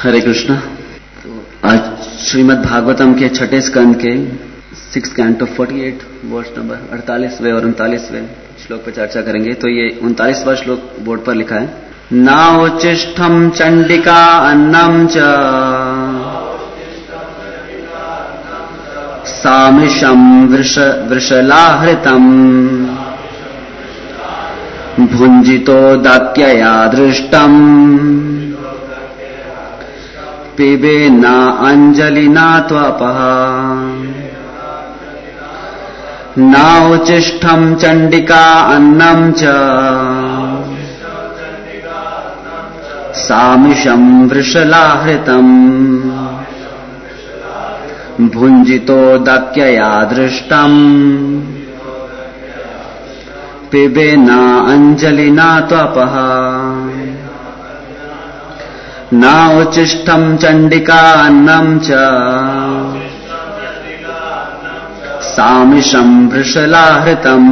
हरे कृष्णा। तो आज श्रीमद् भागवतम के छठे स्कंद के 6th canto 48 वर्ष नंबर 48वें और 39वें श्लोक पर चर्चा करेंगे। तो ये 39वां श्लोक बोर्ड पर लिखा है। नाउचिष्ठम चंडिका अन्नम च सामिषम वृषलाहृतम भुंजितो दाक्यया दृष्टम पिबेना अंजलिना त्वपः। नाउचिष्ठम चंडिका अन्नम च सामिषम वृषलाहृतम भुंजितो दाक्यया दृष्टम पिबेना अंजलिना त्वपः। नाउचिष्ठम चंडिका अन्नम च सामिषम वृषलाहृतम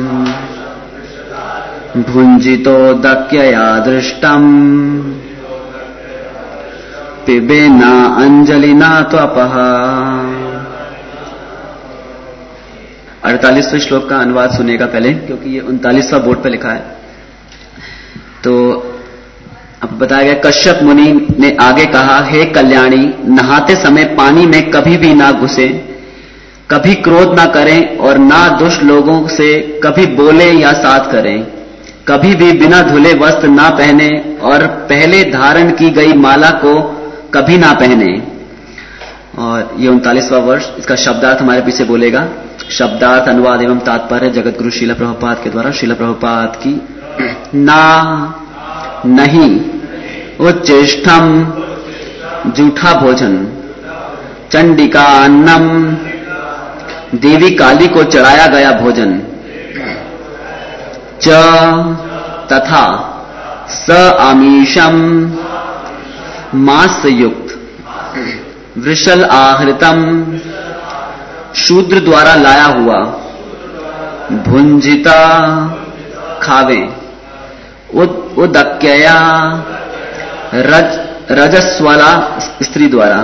भुंजितो दाक्यया दृष्टम पिबेना अंजलिना त्वपः। 48वें श्लोक का अनुवाद सुनेगा पहले, क्योंकि ये 39वां बोर्ड पे लिखा है। तो अब बताया गया, कश्यप मुनि ने आगे कहा, हे कल्याणी, नहाते समय पानी में कभी भी ना घुसे, कभी क्रोध ना करें और ना दुष्ट लोगों से कभी बोले या साथ करें, कभी भी बिना धुले वस्त्र ना पहने और पहले धारण की गई माला को कभी ना पहने। और ये 39वां वर्ष, इसका शब्दार्थ हमारे पीछे बोलेगा। शब्दार्थ, अनुवाद एवं तात्पर्य जगत गुरु श्रील प्रभुपाद के द्वारा। श्रील प्रभुपाद की। ना, नहीं, उच्चिष्ठम, जूठा भोजन, चंडिका अन्नम, देवी काली को चढ़ाया गया भोजन, च, तथा, स आमीशम, मांस से युक्त, वृषल आहृतम, शूद्र द्वारा लाया हुआ, भुंजिता, खावे, उदक्यया, रजस्वाला स्त्री द्वारा,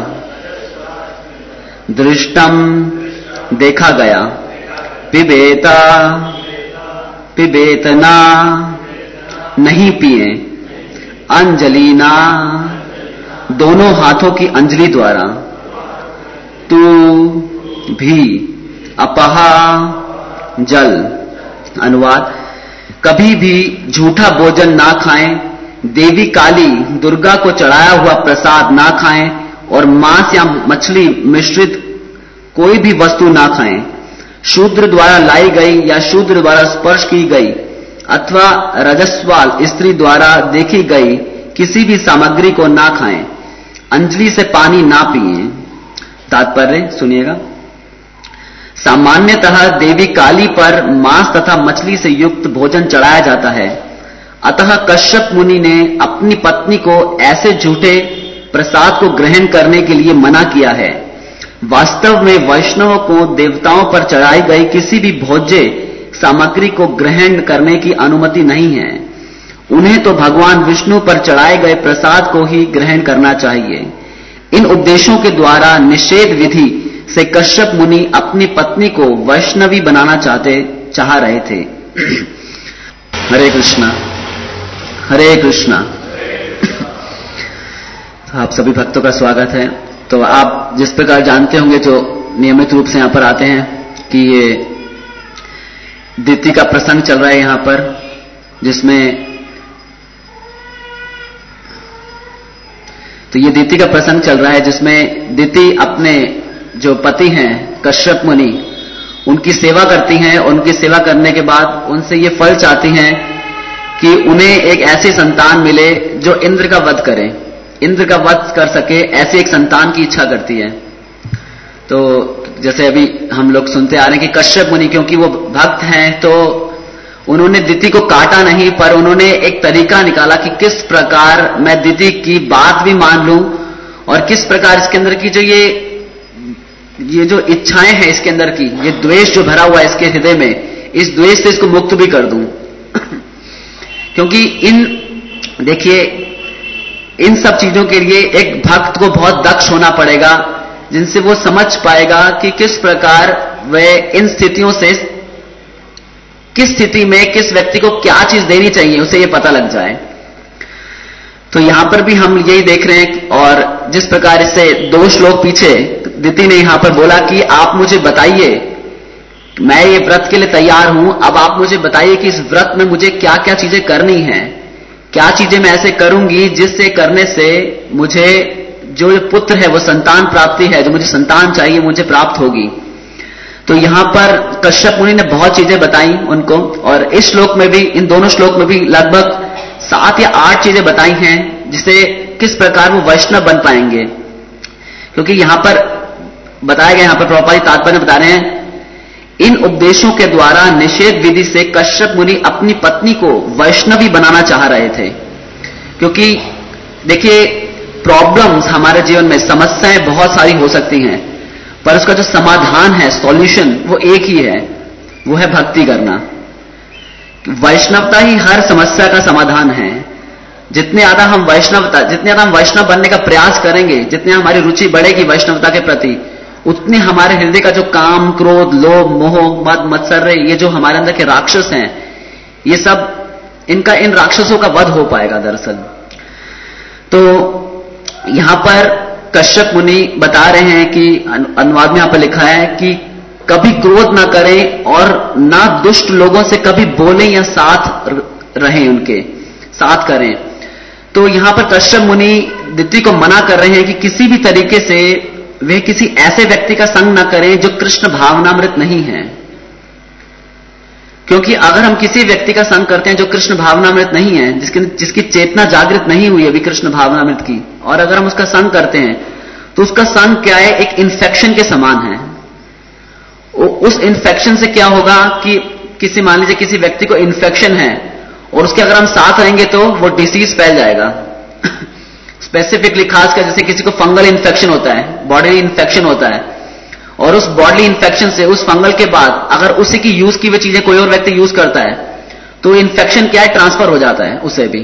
दृष्टम, देखा गया, पिबेता, पिबेतना, नहीं पिए, अंजलिना, दोनों हाथों की अंजलि द्वारा, तू भी, अपहा, जल। अनुवाद, कभी भी झूठा भोजन ना खाएं, देवी काली दुर्गा को चढ़ाया हुआ प्रसाद ना खाएं और मांस या मछली मिश्रित कोई भी वस्तु ना खाएं, शूद्र द्वारा लाई गई या शूद्र द्वारा स्पर्श की गई अथवा रजस्वाल स्त्री द्वारा देखी गई किसी भी सामग्री को ना खाएं, अंजलि से पानी ना पिएं। तात्पर्य सुनिएगा। सामान्यतः देवी काली पर मांस तथा मछली से युक्त भोजन चढ़ाया जाता है, अतः कश्यप मुनि ने अपनी पत्नी को ऐसे झूठे प्रसाद को ग्रहण करने के लिए मना किया है। वास्तव में वैष्णवों को देवताओं पर चढ़ाई गई किसी भी भोज्य सामग्री को ग्रहण करने की अनुमति नहीं है। उन्हें तो भगवान विष्णु पर चढ़ाए गए प्रसाद को ही ग्रहण करना चाहिए। इन उपदेशों के द्वारा निषेध विधि से कश्यप मुनि अपनी पत्नी को वैष्णवी बनाना चाह रहे थे। हरे कृष्णा, हरे कृष्णा। तो आप सभी भक्तों का स्वागत है। तो आप जिस प्रकार जानते होंगे, जो नियमित रूप से यहां पर आते हैं, कि ये दिति का प्रसंग चल रहा है यहां पर, जिसमें तो ये दिति का प्रसंग चल रहा है जिसमें दिति अपने जो पति हैं कश्यप मुनि, उनकी सेवा करती हैं। उनकी सेवा करने के बाद उनसे ये फल चाहती हैं कि उन्हें एक ऐसी संतान मिले जो इंद्र का वध करे, इंद्र का वध कर सके, ऐसी एक संतान की इच्छा करती है। तो जैसे अभी हम लोग सुनते आ रहे हैं कि कश्यप मुनि, क्योंकि वो भक्त हैं, तो उन्होंने दिति को काटा नहीं, पर उन्होंने एक तरीका निकाला कि किस प्रकार मैं दिति की बात भी मान लूं और किस प्रकार इसके अंदर की जो ये जो इच्छाएं हैं इसके अंदर की, ये द्वेष जो भरा हुआ है इसके हृदय में, इस द्वेष से इसको मुक्त भी कर दूं। क्योंकि देखिए इन सब चीजों के लिए एक भक्त को बहुत दक्ष होना पड़ेगा, जिनसे वो समझ पाएगा कि किस प्रकार वह इन स्थितियों से, किस स्थिति में किस व्यक्ति को क्या चीज देनी चाहिए, उसे ये पता लग जाए। तो यहां पर भी हम यही देख रहे हैं। और जिस प्रकार इससे 2 श्लोक पीछे दिति ने यहां पर बोला कि आप मुझे बताइए, मैं ये व्रत के लिए तैयार हूं, अब आप मुझे बताइए कि इस व्रत में मुझे क्या क्या चीजें करनी है, क्या चीजें मैं ऐसे करूंगी जिससे करने से मुझे जो पुत्र है, वो संतान प्राप्ति है, जो मुझे संतान चाहिए मुझे प्राप्त होगी। तो यहां पर कश्यप मुनि ने बहुत चीजें बताई उनको, और इस श्लोक में भी, इन दोनों श्लोक में भी लगभग 7 या 8 चीजें बताई हैं, जिसे किस प्रकार वो वैष्णव बन पाएंगे। क्योंकि यहां पर बताया गया, यहां पर प्रभुपाद जी तात्पर्य बता रहे हैं, इन उपदेशों के द्वारा निषेध विधि से कश्यप मुनि अपनी पत्नी को वैष्णवी बनाना चाह रहे थे। क्योंकि देखिए, प्रॉब्लम्स हमारे जीवन में, समस्याएं बहुत सारी हो सकती हैं, पर उसका जो समाधान है, सॉल्यूशन, वो एक ही है, वो है भक्ति करना। वैष्णवता ही हर समस्या का समाधान है। जितने ज्यादा हम वैष्णव बनने का प्रयास करेंगे, जितने हमारी रुचि बढ़ेगी वैष्णवता के प्रति, उतने हमारे हृदय का जो काम, क्रोध, लोभ, मोह, मद, मत्सर्य, ये जो हमारे अंदर के राक्षस हैं, ये सब, इन राक्षसों का वध हो पाएगा दरअसल। तो यहां पर कश्यप मुनि बता रहे हैं कि, अनुवाद में यहां पर लिखा है कि कभी क्रोध ना करें और ना दुष्ट लोगों से कभी बोलें या साथ रहें, उनके साथ करें। तो यहां पर कश्यप मुनि दिति को मना कर रहे हैं कि किसी भी तरीके से वे किसी ऐसे व्यक्ति का संग ना करें जो कृष्ण भावनामृत नहीं है। क्योंकि अगर हम किसी व्यक्ति का संग करते हैं जो कृष्ण भावनामृत नहीं है, जिसकी चेतना जागृत नहीं हुई अभी कृष्ण भावनामृत की, और अगर हम उसका संग करते हैं, तो उसका संग क्या है, एक इन्फेक्शन के समान है। उस इन्फेक्शन से क्या होगा कि मान लीजिए किसी व्यक्ति को इन्फेक्शन है, और उसके अगर हम साथ रहेंगे तो वो डिसीज फैल जाएगा। स्पेसिफिकली खासकर जैसे किसी को फंगल इन्फेक्शन होता है, बॉडी इन्फेक्शन होता है, और उस बॉडी इन्फेक्शन से, उस फंगल के बाद अगर उसी की यूज की हुई चीजें कोई और व्यक्ति यूज करता है, तो इन्फेक्शन क्या है, ट्रांसफर हो जाता है उसे भी।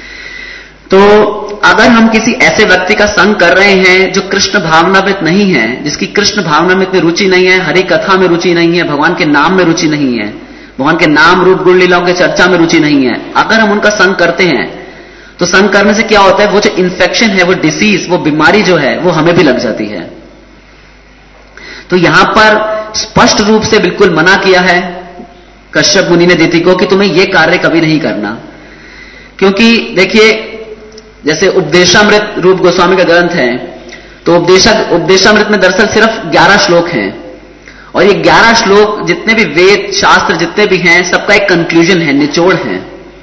तो अगर हम किसी ऐसे व्यक्ति का संग कर रहे हैं जो कृष्ण भावनामृत नहीं है, जिसकी कृष्ण भावनामृत में रुचि नहीं है, हरि कथा में रुचि नहीं है, भगवान के नाम में रुचि नहीं है, भगवान के नाम, रूप, गुण, लीलाओं के चर्चा में रुचि नहीं है, अगर हम उनका संग करते हैं, तो संग करने से क्या होता है, वो जो इन्फेक्शन है, वो डिसीज, वो बीमारी जो है, वो हमें भी लग जाती है। तो यहां पर स्पष्ट रूप से बिल्कुल मना किया है कश्यप मुनि ने दिति को कि तुम्हें यह कार्य कभी नहीं करना। क्योंकि देखिए, जैसे उपदेशामृत रूप गोस्वामी का ग्रंथ है, तो उपदेशामृत में दरअसल सिर्फ 11 श्लोक हैं, और ये 11 श्लोक जितने भी वेद शास्त्र जितने भी हैं, सबका एक कंक्लूजन है, निचोड़ है।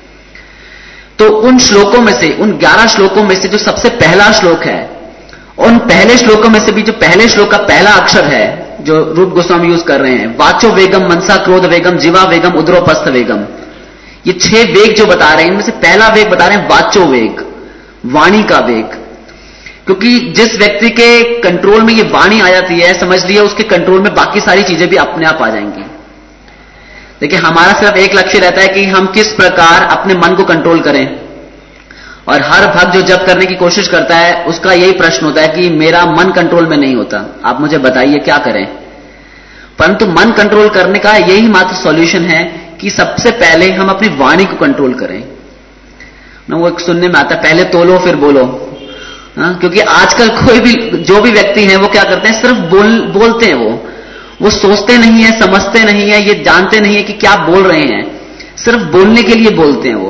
तो उन श्लोकों में से, उन 11 श्लोकों में से जो सबसे पहला श्लोक है, उन पहले श्लोकों में से भी जो पहले श्लोक का पहला अक्षर है, जो रूप गोस्वामी यूज कर रहे हैं, वाचो वेगम, मनसा क्रोध वेगम, जीवा वेगम, उदरोपस्थ वेगम, ये 6 वेग जो बता रहे हैं, इनमें से पहला वेग बता रहे हैं वाचो वेग, वाणी का वेग। क्योंकि जिस व्यक्ति के कंट्रोल में ये वाणी आ जाती है, समझ लिया उसके कंट्रोल में बाकी सारी चीजें भी अपने आप आ जाएंगी। देखिए, हमारा सिर्फ एक लक्ष्य रहता है कि हम किस प्रकार अपने मन को कंट्रोल करें, और हर भक्त जो जप करने की कोशिश करता है, उसका यही प्रश्न होता है कि मेरा मन कंट्रोल में नहीं होता, आप मुझे बताइए क्या करें। परंतु मन कंट्रोल करने का यही मात्र सॉल्यूशन है कि सबसे पहले हम अपनी वाणी को कंट्रोल करें। ना वो एक सुनने में आता है, पहले तोलो फिर बोलो। क्योंकि आजकल कोई भी, जो भी व्यक्ति है, वो क्या करते हैं, सिर्फ बोलते हैं, वो सोचते नहीं है, समझते नहीं है, ये जानते नहीं है कि क्या बोल रहे हैं, सिर्फ बोलने के लिए बोलते हैं वो।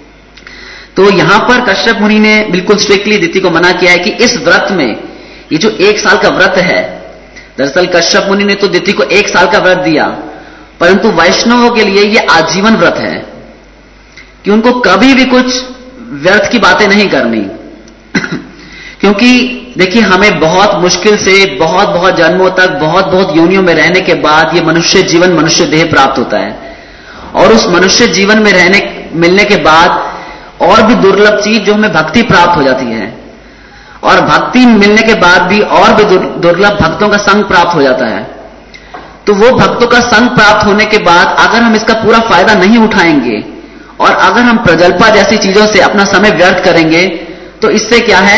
तो यहां पर कश्यप मुनि ने बिल्कुल स्ट्रिक्टली दिति को मना किया है कि इस व्रत में, ये जो 1 साल का व्रत है, दरअसल कश्यप मुनि ने तो दिति को 1 साल का व्रत दिया, परंतु वैष्णवों के लिए ये आजीवन व्रत है कि उनको कभी भी कुछ व्यर्थ की बातें नहीं करनी। क्योंकि देखिए, हमें बहुत मुश्किल से बहुत जन्मों तक, बहुत योनियों में रहने के बाद ये मनुष्य जीवन, मनुष्य देह प्राप्त होता है, और उस मनुष्य जीवन में मिलने के बाद और भी दुर्लभ चीज जो हमें भक्ति प्राप्त हो जाती है, और भक्ति मिलने के बाद भी और भी दुर्लभ भक्तों का संग प्राप्त हो जाता है। तो वो भक्तों का संग प्राप्त होने के बाद अगर हम इसका पूरा फायदा नहीं उठाएंगे, और अगर हम प्रजल्पा जैसी चीजों से अपना समय व्यर्थ करेंगे, तो इससे क्या है,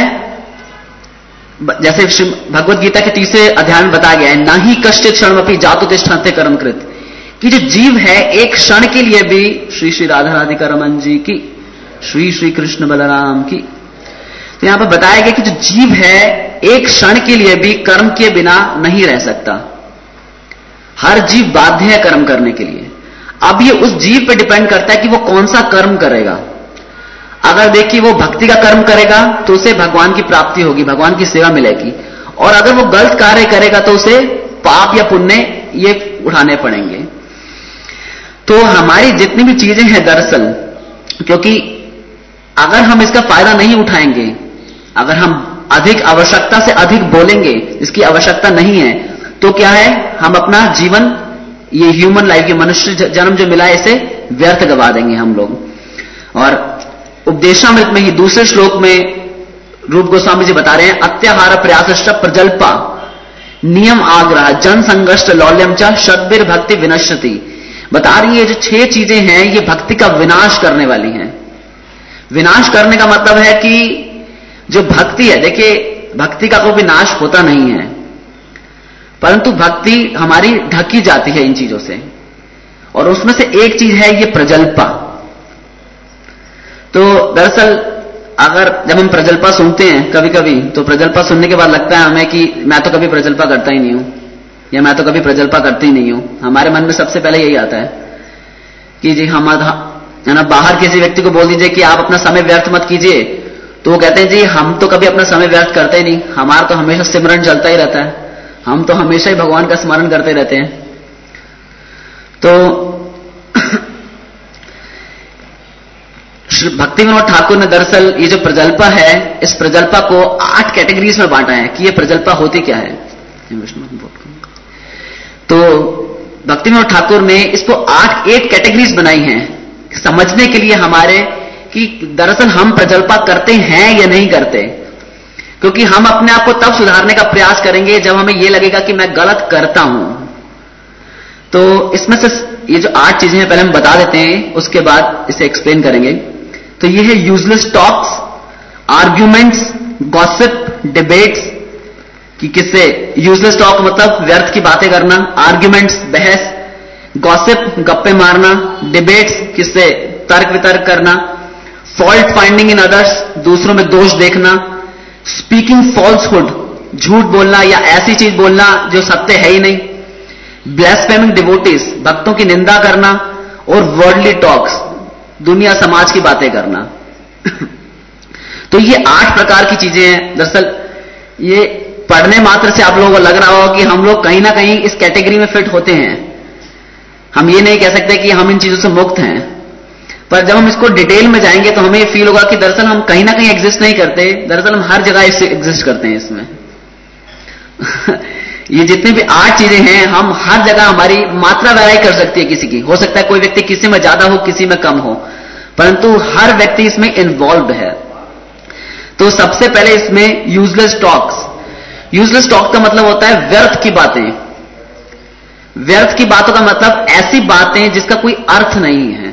जैसे भगवत गीता के 3 अध्याय में बताया गया है, ना ही कश्चित क्षणमपि जातु तिष्ठन्ते कर्मकृत, कि जो जीव है एक क्षण के लिए भी, श्री श्री राधा राधिका रमन जी की, श्री श्री कृष्ण बलराम की, तो यहां पर बताया गया कि जो जीव है एक क्षण के लिए भी कर्म के बिना नहीं रह सकता। हर जीव बाध्य है कर्म करने के लिए। अब ये उस जीव पे डिपेंड करता है कि वो कौन सा कर्म करेगा। अगर देखिए वो भक्ति का कर्म करेगा तो उसे भगवान की प्राप्ति होगी, भगवान की सेवा मिलेगी, और अगर वो गलत कार्य करेगा तो उसे पाप या पुण्य ये उठाने पड़ेंगे। तो हमारी जितनी भी चीजें हैं दरअसल, क्योंकि अगर हम इसका फायदा नहीं उठाएंगे, अगर हम अधिक आवश्यकता से अधिक बोलेंगे, इसकी आवश्यकता नहीं है, तो क्या है, हम अपना जीवन, ये ह्यूमन लाइफ, ये मनुष्य जन्म जो मिला है, इसे व्यर्थ गवा देंगे हम लोग। और उपदेशामृत में ही दूसरे श्लोक में रूप गोस्वामी जी बता रहे हैं, अत्याहार प्रयासश्च प्रजल्पा नियम आग्रह जन संघर्ष लौल्यम च शतबिर भक्ति विनश्यति। बता रही है जो 6 चीजें हैं ये भक्ति का विनाश करने वाली हैं। विनाश करने का मतलब है कि जो भक्ति है, देखिए भक्ति का कोई विनाश होता नहीं है, परंतु भक्ति हमारी ढकी जाती है इन चीजों से, और उसमें से एक चीज है ये प्रजल्पा। तो दरअसल अगर जब हम प्रजल्पा सुनते हैं कभी कभी, तो प्रजल्पा सुनने के बाद लगता है हमें कि मैं तो कभी प्रजल्पा करता ही नहीं हूं, या मैं तो कभी प्रजल्पा करती ही नहीं हूं। हमारे मन में सबसे पहले यही आता है कि जी हम है ना, बाहर किसी व्यक्ति को बोल दीजिए कि आप अपना समय व्यर्थ मत कीजिए, तो वो कहते हैं जी हम तो कभी अपना समय व्यर्थ करते ही नहीं, हमारा तो हमेशा सिमरन चलता ही रहता है, हम तो हमेशा ही भगवान का स्मरण करते रहते हैं। तो भक्ति विनोद ठाकुर ने दरअसल ये जो प्रजल्पा है, इस प्रजल्पा को 8 कैटेगरीज में बांटा है कि ये प्रजल्पा होती क्या है। तो भक्ति विनोद ठाकुर ने इसको 8 कैटेगरीज बनाई हैं समझने के लिए हमारे, कि दरअसल हम प्रजल्पा करते हैं या नहीं करते। क्योंकि हम अपने आप को तब सुधारने का प्रयास करेंगे जब हमें यह लगेगा कि मैं गलत करता हूं। तो इसमें से ये जो 8 चीजें हैं पहले हम बता देते हैं, उसके बाद इसे एक्सप्लेन करेंगे। तो ये है useless talks, arguments, gossip, debates, कि किससे यूजलेस टॉक मतलब व्यर्थ की बातें करना, आर्ग्यूमेंट्स बहस, गॉसिप गप्पे मारना, डिबेट्स किससे तर्क वितर्क करना, फॉल्ट फाइंडिंग इन अदर्स दूसरों में दोष देखना, स्पीकिंग फॉल्सहुड झूठ बोलना या ऐसी चीज बोलना जो सत्य है ही नहीं, ब्लेस्फेमिंग डिवोटीज भक्तों की निंदा करना, और वर्ल्डली टॉक्स दुनिया समाज की बातें करना। तो ये 8 प्रकार की चीजें हैं। दरअसल ये पढ़ने मात्र से आप लोगों को लग रहा होगा कि हम लोग कहीं ना कहीं इस कैटेगरी में फिट होते हैं। हम ये नहीं कह सकते कि हम इन चीजों से मुक्त हैं, पर जब हम इसको डिटेल में जाएंगे तो हमें ये फील होगा कि दरअसल हम कहीं ना कहीं एग्जिस्ट नहीं करते, दरअसल हम हर जगह इससे एग्जिस्ट करते हैं इसमें। ये जितनी भी 8 चीजें हैं, हम हर जगह हमारी मात्रा वैराई कर सकती है किसी की, हो सकता है कोई व्यक्ति किसी में ज्यादा हो किसी में कम हो, परंतु हर व्यक्ति इसमें इन्वॉल्व है। तो सबसे पहले इसमें यूजलेस टॉक्स। यूजलेस टॉक का मतलब होता है व्यर्थ की बातें। व्यर्थ की बातों का मतलब ऐसी बातें जिसका कोई अर्थ नहीं है।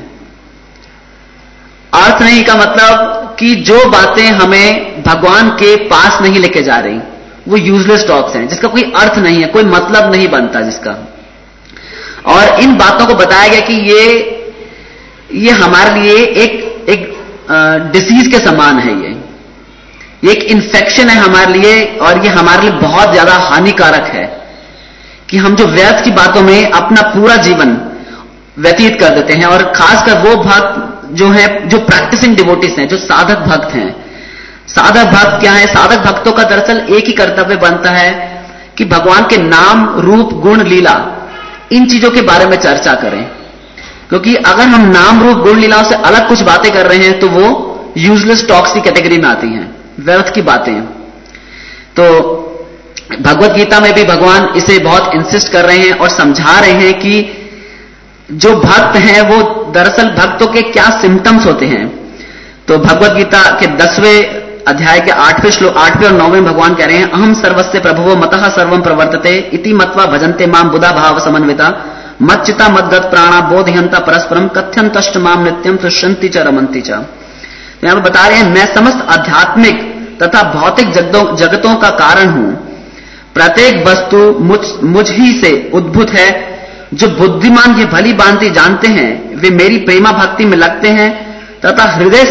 अर्थ नहीं का मतलब कि जो बातें हमें भगवान के पास नहीं लेके जा रही, वो यूजलेस टॉक्स हैं, जिसका कोई अर्थ नहीं है, कोई मतलब नहीं बनता जिसका। और इन बातों को बताया गया कि ये हमारे लिए एक डिसीज के समान है। ये एक इन्फेक्शन है हमारे लिए, और ये हमारे लिए बहुत ज्यादा हानिकारक है कि हम जो व्यर्थ की बातों में अपना पूरा जीवन व्यतीत कर देते हैं। और खासकर वो भक्त जो है, जो प्रैक्टिसिंग डिवोटीज हैं, जो साधक भक्त हैं। साधक भक्त क्या है? साधक भक्तों का दरअसल एक ही कर्तव्य बनता है कि भगवान के नाम, रूप, गुण, लीला, इन चीजों के बारे में चर्चा करें। क्योंकि अगर हम नाम, रूप, गुण, लीलाओं से अलग कुछ बातें कर रहे हैं तो वो यूजलेस टॉक्स की कैटेगरी में आती हैं, व्यर्थ की बातें। तो भगवत गीता में भी भगवान इसे बहुत इंसिस्ट कर रहे हैं और समझा रहे हैं कि जो भक्त हैं वो दरअसल भक्तों के क्या सिम्टम्स होते हैं। तो भगवत गीता के 10वें अध्याय के 8वें और 9वें भगवान कह रहे हैं, अहम सर्वस्य प्रभुवो मतः सर्वं प्रवर्तते इति मत्वा भजन्ते माम बुधा भाव समन्विता मच्चिता मद्गत प्राणा बोधयंता परस्परम कथ्यंतश्च माम नित्यम तुष्यन्ति च रमन्ति च। तो यहां पर बता रहे हैं, मैं समस्त आध्यात्मिक तथा भौतिक जगतों का कारण हूं। प्रत्येक वस्तु मुझ ही से उद्भूत है। जो बुद्धिमान ये भली भांति जानते हैं वे मेरी प्रेमा भक्ति में लगते हैं तथा हृदय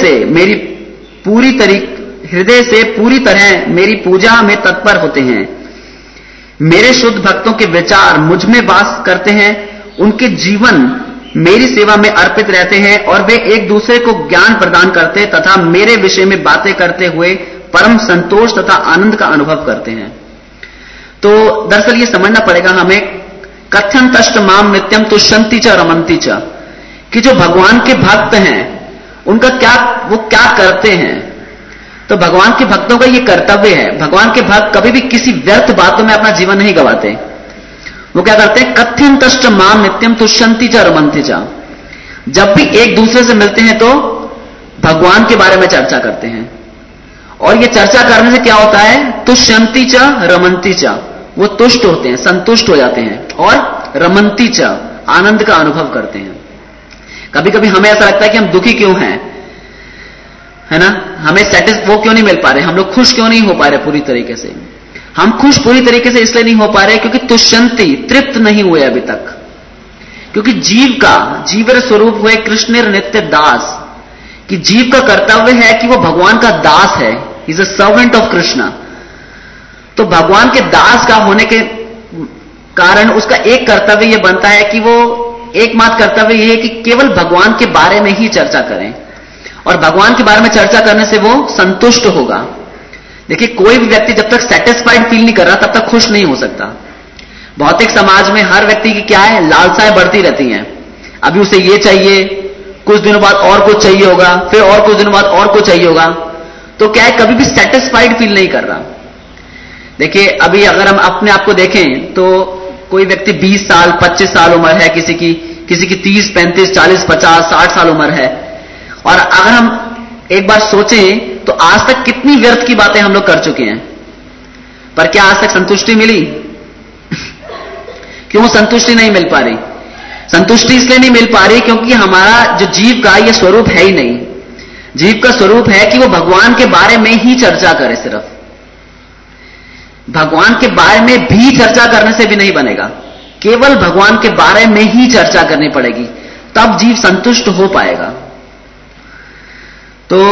से पूरी तरह मेरी पूजा में तत्पर होते हैं। मेरे शुद्ध भक्तों के विचार मुझ में वास करते हैं। उनके जीवन मेरी सेवा में अर्पित रहते हैं और वे एक दूसरे को ज्ञान प्रदान करते तथा मेरे विषय में बातें करते हुए परम संतोष तथा आनंद का अनुभव करते हैं। तो दरअसल ये समझना पड़ेगा हमें, कथ्यं तष्ट माम नित्यम तुष्यन्ति च रमन्ति च, कि जो भगवान के भक्त हैं उनका वो क्या करते हैं। तो भगवान के भक्तों का ये कर्तव्य है, भगवान के भक्त कभी भी किसी व्यर्थ बातों में अपना जीवन नहीं गवाते। वो क्या करते हैं, कथ्यं तष्ट माम नित्यम तुष्यन्ति च रमन्ति च, जब भी एक दूसरे से मिलते हैं तो भगवान के बारे में चर्चा करते हैं। और ये चर्चा करने से क्या होता है, तुष्यन्ति च रमन्ति च, वो तुष्ट होते हैं, संतुष्ट हो जाते हैं, और रमन्ति च, आनंद का अनुभव करते हैं। कभी कभी हमें ऐसा लगता है कि हम दुखी क्यों हैं, है ना, हमें वो क्यों नहीं मिल पा रहे, हम लोग खुश क्यों नहीं हो पा रहे पूरी तरीके से। हम खुश पूरी तरीके से इसलिए नहीं हो पा रहे क्योंकि तुष्यन्ति, तृप्त नहीं हुए अभी तक। क्योंकि जीवर स्वरूप हुए कृष्ण नित्य दास, कि जीव का कर्तव्य है कि वो भगवान का दास है, is a servant of Krishna. तो भगवान के दास का होने के कारण उसका एक कर्तव्य यह बनता है कि वो एकमात्र कर्तव्य यह है कि केवल भगवान के बारे में ही चर्चा करें, और भगवान के बारे में चर्चा करने से वो संतुष्ट होगा। देखिए, कोई भी व्यक्ति जब तक सेटिस्फाइड फील नहीं कर रहा तब तक खुश नहीं हो सकता। भौतिक समाज में हर व्यक्ति की क्या है, लालसाएं बढ़ती रहती हैं। अभी उसे ये चाहिए, कुछ दिनों बाद और कुछ चाहिए होगा, फिर और कुछ दिनों बाद और कुछ चाहिए होगा। तो क्या है, कभी भी सेटिस्फाइड फील नहीं कर रहा। देखिए, अभी अगर हम अपने आप को देखें तो कोई व्यक्ति 20 साल 25 साल उम्र है, किसी की 30 35 40 50 60 साल उम्र है, और अगर हम एक बार सोचें तो आज तक कितनी व्यर्थ की बातें हम लोग कर चुके हैं, पर क्या आज तक संतुष्टि मिली? क्यों संतुष्टि नहीं मिल पा रही? संतुष्टि इसलिए नहीं मिल पा रही क्योंकि हमारा जो जीव का यह स्वरूप है ही नहीं। जीव का स्वरूप है कि वो भगवान के बारे में ही चर्चा करे। सिर्फ भगवान के बारे में भी चर्चा करने से भी नहीं बनेगा, केवल भगवान के बारे में ही चर्चा करनी पड़ेगी, तब जीव संतुष्ट हो पाएगा। तो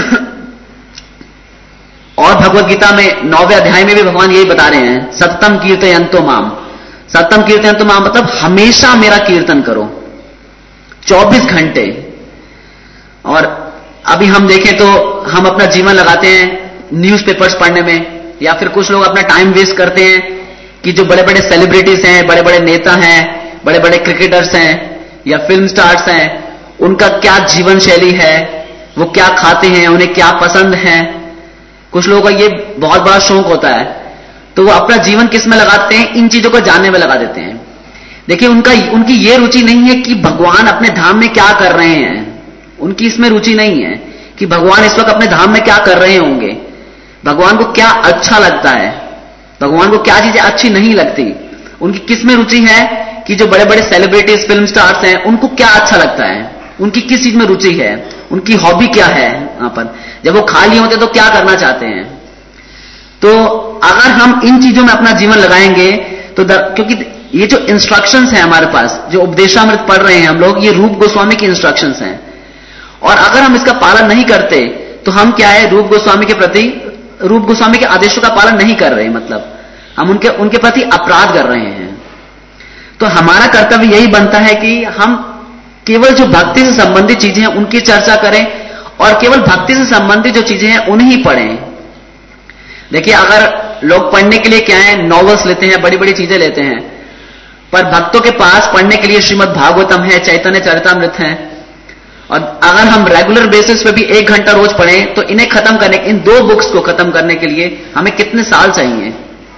और भगवत गीता में 9वें अध्याय में भी भगवान यही बता रहे हैं, सततम कीर्तयन्तो माम। सततम कीर्तयन्तो माम मतलब हमेशा मेरा कीर्तन करो, 24 घंटे। और अभी हम देखें तो हम अपना जीवन लगाते हैं न्यूज़पेपर्स पढ़ने में, या फिर कुछ लोग अपना टाइम वेस्ट करते हैं कि जो बड़े बड़े सेलिब्रिटीज हैं, बड़े बड़े नेता हैं, बड़े बड़े क्रिकेटर्स हैं या फिल्म स्टार्स हैं, उनका क्या जीवन शैली है, वो क्या खाते हैं, उन्हें क्या पसंद है। कुछ लोगों का ये बहुत बड़ा शौक होता है, तो वो अपना जीवन किस में लगाते हैं, इन चीजों को जानने में लगा देते हैं। देखिए, उनकी ये रुचि नहीं है कि भगवान अपने धाम में क्या कर रहे हैं, उनकी इसमें रुचि नहीं है कि भगवान इस वक्त अपने धाम में क्या कर रहे होंगे, भगवान को क्या अच्छा लगता है, भगवान को क्या चीजें अच्छी नहीं लगती। उनकी किस में रुचि है कि जो बड़े बड़े सेलिब्रिटीज फिल्म स्टार्स हैं उनको क्या अच्छा लगता है, उनकी किस चीज में रुचि है, उनकी हॉबी क्या है। यहां पर जब वो खाली होते तो क्या करना चाहते हैं। तो अगर हम इन चीजों में अपना जीवन लगाएंगे तो क्योंकि ये जो इंस्ट्रक्शंस हैं हमारे पास, जो उपदेशामृत पढ़ रहे हैं हम लोग, ये रूप गोस्वामी की इंस्ट्रक्शंस हैं, और अगर हम इसका पालन नहीं करते तो हम क्या है, रूप गोस्वामी के प्रति, रूप गोस्वामी के आदेशों का पालन नहीं कर रहे, मतलब हम उनके प्रति अपराध कर रहे हैं। तो हमारा कर्तव्य यही बनता है कि हम केवल जो भक्ति से संबंधित चीजें हैं उनकी चर्चा करें, और केवल भक्ति से संबंधित जो चीजें हैं उन्हें ही पढ़ें। देखिए, अगर लोग पढ़ने के लिए क्या है, नॉवेल्स लेते हैं, बड़ी बड़ी चीजें लेते हैं, पर भक्तों के पास पढ़ने के लिए श्रीमद् भागवतम है, चैतन्य चरितामृत है, और अगर हम रेगुलर बेसिस पे भी 1 घंटा रोज पढ़ें तो इन्हें खत्म करने, इन 2 बुक्स को खत्म करने के लिए हमें कितने साल चाहिए,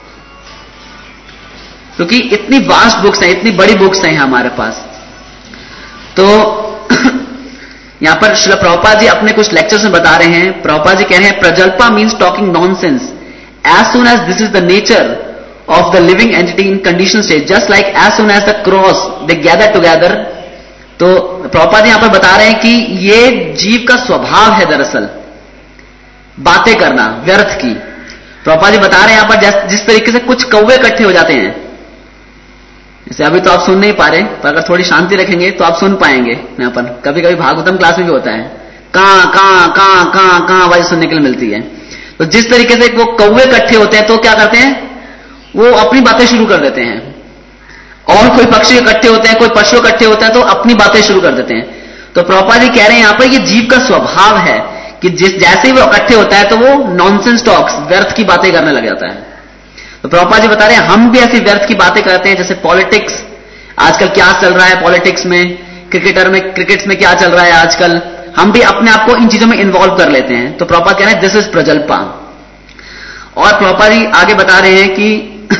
क्योंकि इतनी वास्ट बुक्स हैं, इतनी बड़ी बुक्स हैं हमारे पास। तो यहां पर श्रील प्रभुपाद जी अपने कुछ लेक्चर्स में बता रहे हैं, प्रभुपाद जी कह रहे हैं, प्रजल्पा means talking nonsense as soon as this is the nature of the living entity in conditioned state, just like as soon as the cross they gather together। तो तो प्रभुपाद यहां पर बता रहे हैं कि ये जीव का स्वभाव है दरअसल बातें करना व्यर्थ की। प्रभुपाद जी बता रहे हैं यहां पर जिस तरीके से कुछ कौवे इकट्ठे हो जाते हैं, जैसे अभी तो आप सुन नहीं पा रहे, पर अगर थोड़ी शांति रखेंगे तो आप सुन पाएंगे। यहां पर कभी कभी भागवतम क्लास में भी होता है, कां कां कां कां कां आवाज सुनने के लिए मिलती है। तो जिस तरीके से वो कौवे इकट्ठे होते हैं तो क्या करते हैं, वो अपनी बातें शुरू कर देते हैं। और कोई पक्षी इकट्ठे होते हैं, कोई पशु इकट्ठे होते हैं तो अपनी बातें शुरू कर देते हैं। तो प्रभुपाद जी कह रहे हैं यहां पर ये जीव का स्वभाव है कि जैसे ही वो इकट्ठे होता है तो वो नॉनसेंस टॉक्स व्यर्थ की बातें करने लग जाता है। तो प्रभुपाद जी बता रहे हैं हम भी ऐसी व्यर्थ की बातें करते हैं, जैसे पॉलिटिक्स, आजकल क्या चल रहा है पॉलिटिक्स में, क्रिकेट्स में क्या चल रहा है आजकल, हम भी अपने आप को इन चीजों में इन्वॉल्व कर लेते हैं। तो प्रभुपाद कह रहे हैं दिस इज प्रजल्पा। और प्रभुपाद जी आगे बता रहे हैं कि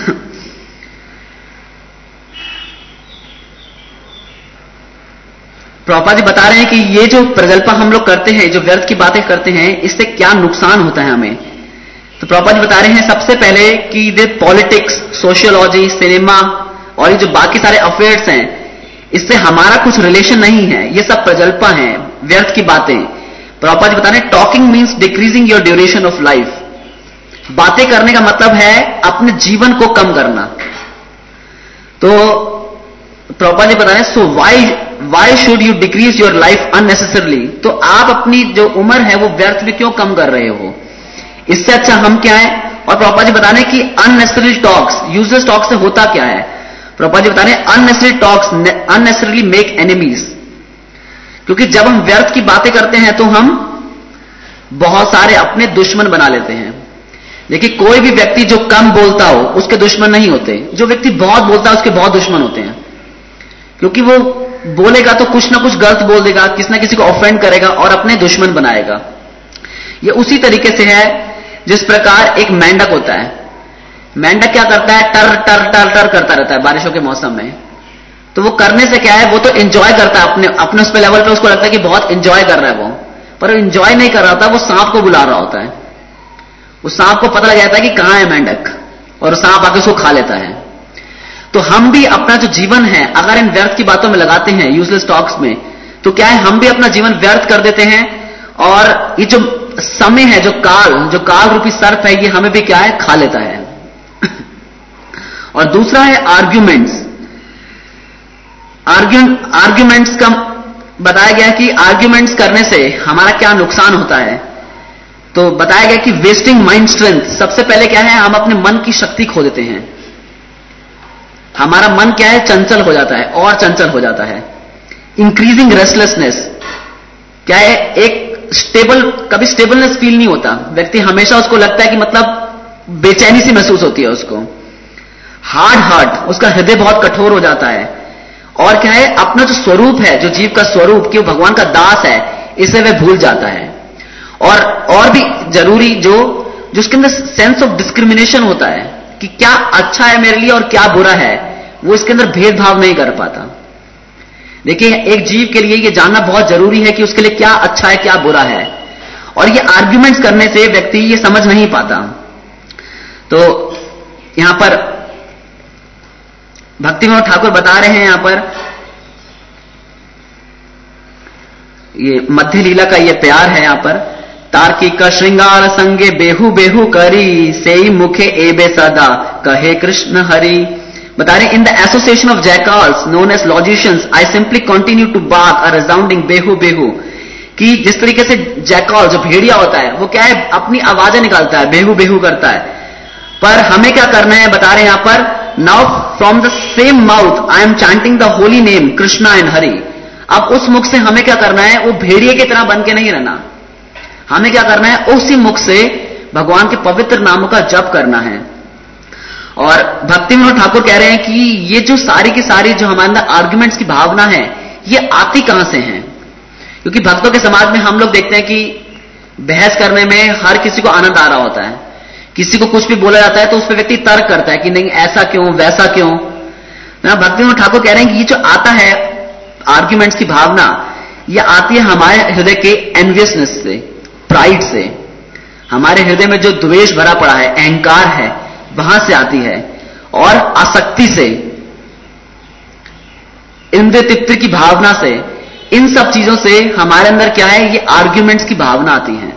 प्रभुपाद जी बता रहे हैं कि ये जो प्रजल्पा हम लोग करते हैं, जो व्यर्थ की बातें करते हैं, इससे क्या नुकसान होता है हमें। तो प्रभुपाद जी बता रहे हैं सबसे पहले कि ये पॉलिटिक्स, सोशियोलॉजी, सिनेमा और ये जो बाकी सारे अफेयर्स हैं, इससे हमारा कुछ रिलेशन नहीं है, ये सब प्रजल्पा है, व्यर्थ की बातें। प्रभुपाद जी बता रहे हैं talking means decreasing your duration of life. बातें करने का मतलब है अपने जीवन को कम करना। तो प्रभुपाद जी बता रहे हैं so why should you decrease your life unnecessarily. तो आप अपनी जो उम्र है वो व्यर्थ में क्यों कम कर रहे हो, इससे अच्छा हम क्या है। और प्रभुपाद जी बता रहे हैं कि अननेसेसरी टॉक्स, यूजलेस टॉक्स से होता क्या है। प्रभुपाद जी बता रहे हैं unnecessary talks unnecessarily make enemies. क्योंकि जब हम व्यर्थ की बातें करते हैं तो हम बहुत सारे अपने दुश्मन बना लेते हैं। देखिए कोई भी व्यक्ति जो कम बोलता हो उसके दुश्मन नहीं होते, जो व्यक्ति बहुत बोलता है उसके बहुत दुश्मन होते हैं। क्योंकि वो बोलेगा तो कुछ ना कुछ गलत बोल देगा, किसी ना किसी को ऑफेंड करेगा और अपने दुश्मन बनाएगा। ये उसी तरीके से है जिस प्रकार एक मेंढक होता है। मेंढक क्या करता है, टर टर टर टर करता रहता है बारिशों के मौसम में। तो वो करने से क्या है, वो तो एंजॉय करता है अपने उस पे लेवल पे, उसको लगता है कि बहुत एंजॉय कर रहा है वो, पर वो एंजॉय नहीं कर रहा होता, वो सांप को बुला रहा होता है। उस सांप को पता लग जाता है कि कहां है मेंढक, और सांप आके उसको खा लेता है। तो हम भी अपना जो जीवन है अगर इन व्यर्थ की बातों में लगाते हैं, यूजलेस टॉक्स में, तो क्या है हम भी अपना जीवन व्यर्थ कर देते हैं। और ये जो समय है, जो काल रूपी सर्प है, ये हमें भी क्या है खा लेता है। और दूसरा है आर्ग्यूमेंट्स। आर्ग्यूमेंट्स का बताया गया कि आर्ग्यूमेंट्स करने से हमारा क्या नुकसान होता है। तो बताया गया कि वेस्टिंग माइंड स्ट्रेंथ। सबसे पहले क्या है, हम अपने मन की शक्ति खो देते हैं। हमारा मन क्या है, चंचल हो जाता है और चंचल हो जाता है। इंक्रीजिंग रेस्टलेसनेस क्या है, एक कभी स्टेबलनेस फील नहीं होता व्यक्ति, हमेशा उसको लगता है कि मतलब बेचैनी सी महसूस होती है उसको। हार्ड हार्ट, उसका हृदय बहुत कठोर हो जाता है। और क्या है, अपना जो स्वरूप है, जो जीव का स्वरूप कि वो भगवान का दास है, इसे वह भूल जाता है। और भी जरूरी जो उसके अंदर सेंस ऑफ डिस्क्रिमिनेशन होता है कि क्या अच्छा है मेरे लिए और क्या बुरा है, वो इसके अंदर भेदभाव नहीं कर पाता। देखिए एक जीव के लिए ये जानना बहुत जरूरी है कि उसके लिए क्या अच्छा है क्या बुरा है, और ये आर्ग्यूमेंट्स करने से व्यक्ति ये समझ नहीं पाता। तो यहां पर भक्ति विनोद ठाकुर बता रहे हैं, यहां पर ये मध्य लीला का ये प्यार है। यहां पर तार्किक श्रृंगार संगे बेहू बेहू करी, सेई मुखे एबे सदा कहे कृष्ण हरि। बता रहे in the association of jackals known as logicians I simply continue to bark a resounding बेहू बेहू। कि जिस तरीके से जैकल जो भेड़िया होता है वो क्या है, अपनी आवाजें निकालता है, बेहू बेहू करता है। पर हमें क्या करना है, बता रहे हैं यहां पर now from the same mouth I am chanting the holy name Krishna and Hari. अब उस मुख से हमें क्या करना है, वो भेड़िए की तरह बन के नहीं रहना, हमें क्या करना है, उसी मुख से भगवान के पवित्र नामों का जप करना है। और भक्ति विनोद ठाकुर कह रहे हैं कि ये जो सारी की सारी जो हमारे अंदर आर्ग्यूमेंट्स की भावना है, ये आती कहां से है। क्योंकि भक्तों के समाज में हम लोग देखते हैं कि बहस करने में हर किसी को आनंद आ रहा होता है। किसी को कुछ भी बोला जाता है तो उस पर व्यक्ति तर्क करता है कि नहीं ऐसा क्यों वैसा क्यों। भक्ति विनोद ठाकुर कह रहे हैं कि ये जो आता है आर्ग्यूमेंट्स की भावना, ये आती है हमारे हृदय के एनवियसनेस से, प्राइड से। हमारे हृदय में जो द्वेष भरा पड़ा है, अहंकार है, वहां से आती है। और आसक्ति से, इंद्रिय तृप्ति की भावना से, इन सब चीजों से हमारे अंदर क्या है, ये आर्ग्यूमेंट्स की भावना आती है।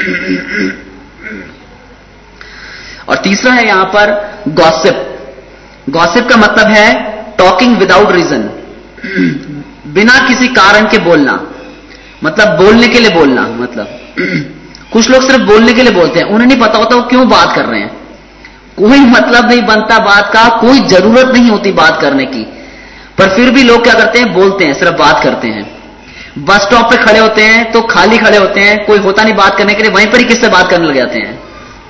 और तीसरा है यहां पर गॉसिप। गॉसिप का मतलब है टॉकिंग विदाउट रीजन, बिना किसी कारण के बोलना, मतलब बोलने के लिए बोलना। मतलब कुछ लोग सिर्फ बोलने के लिए बोलते हैं, उन्हें नहीं पता होता वो क्यों बात कर रहे हैं, कोई मतलब नहीं बनता बात का, कोई जरूरत नहीं होती बात करने की, पर फिर भी लोग क्या करते हैं, बोलते हैं, सिर्फ बात करते हैं। बस स्टॉप पे खड़े होते हैं तो खाली खड़े होते हैं, कोई होता नहीं बात करने के लिए, वहीं पर ही किससे बात करने लग जाते हैं।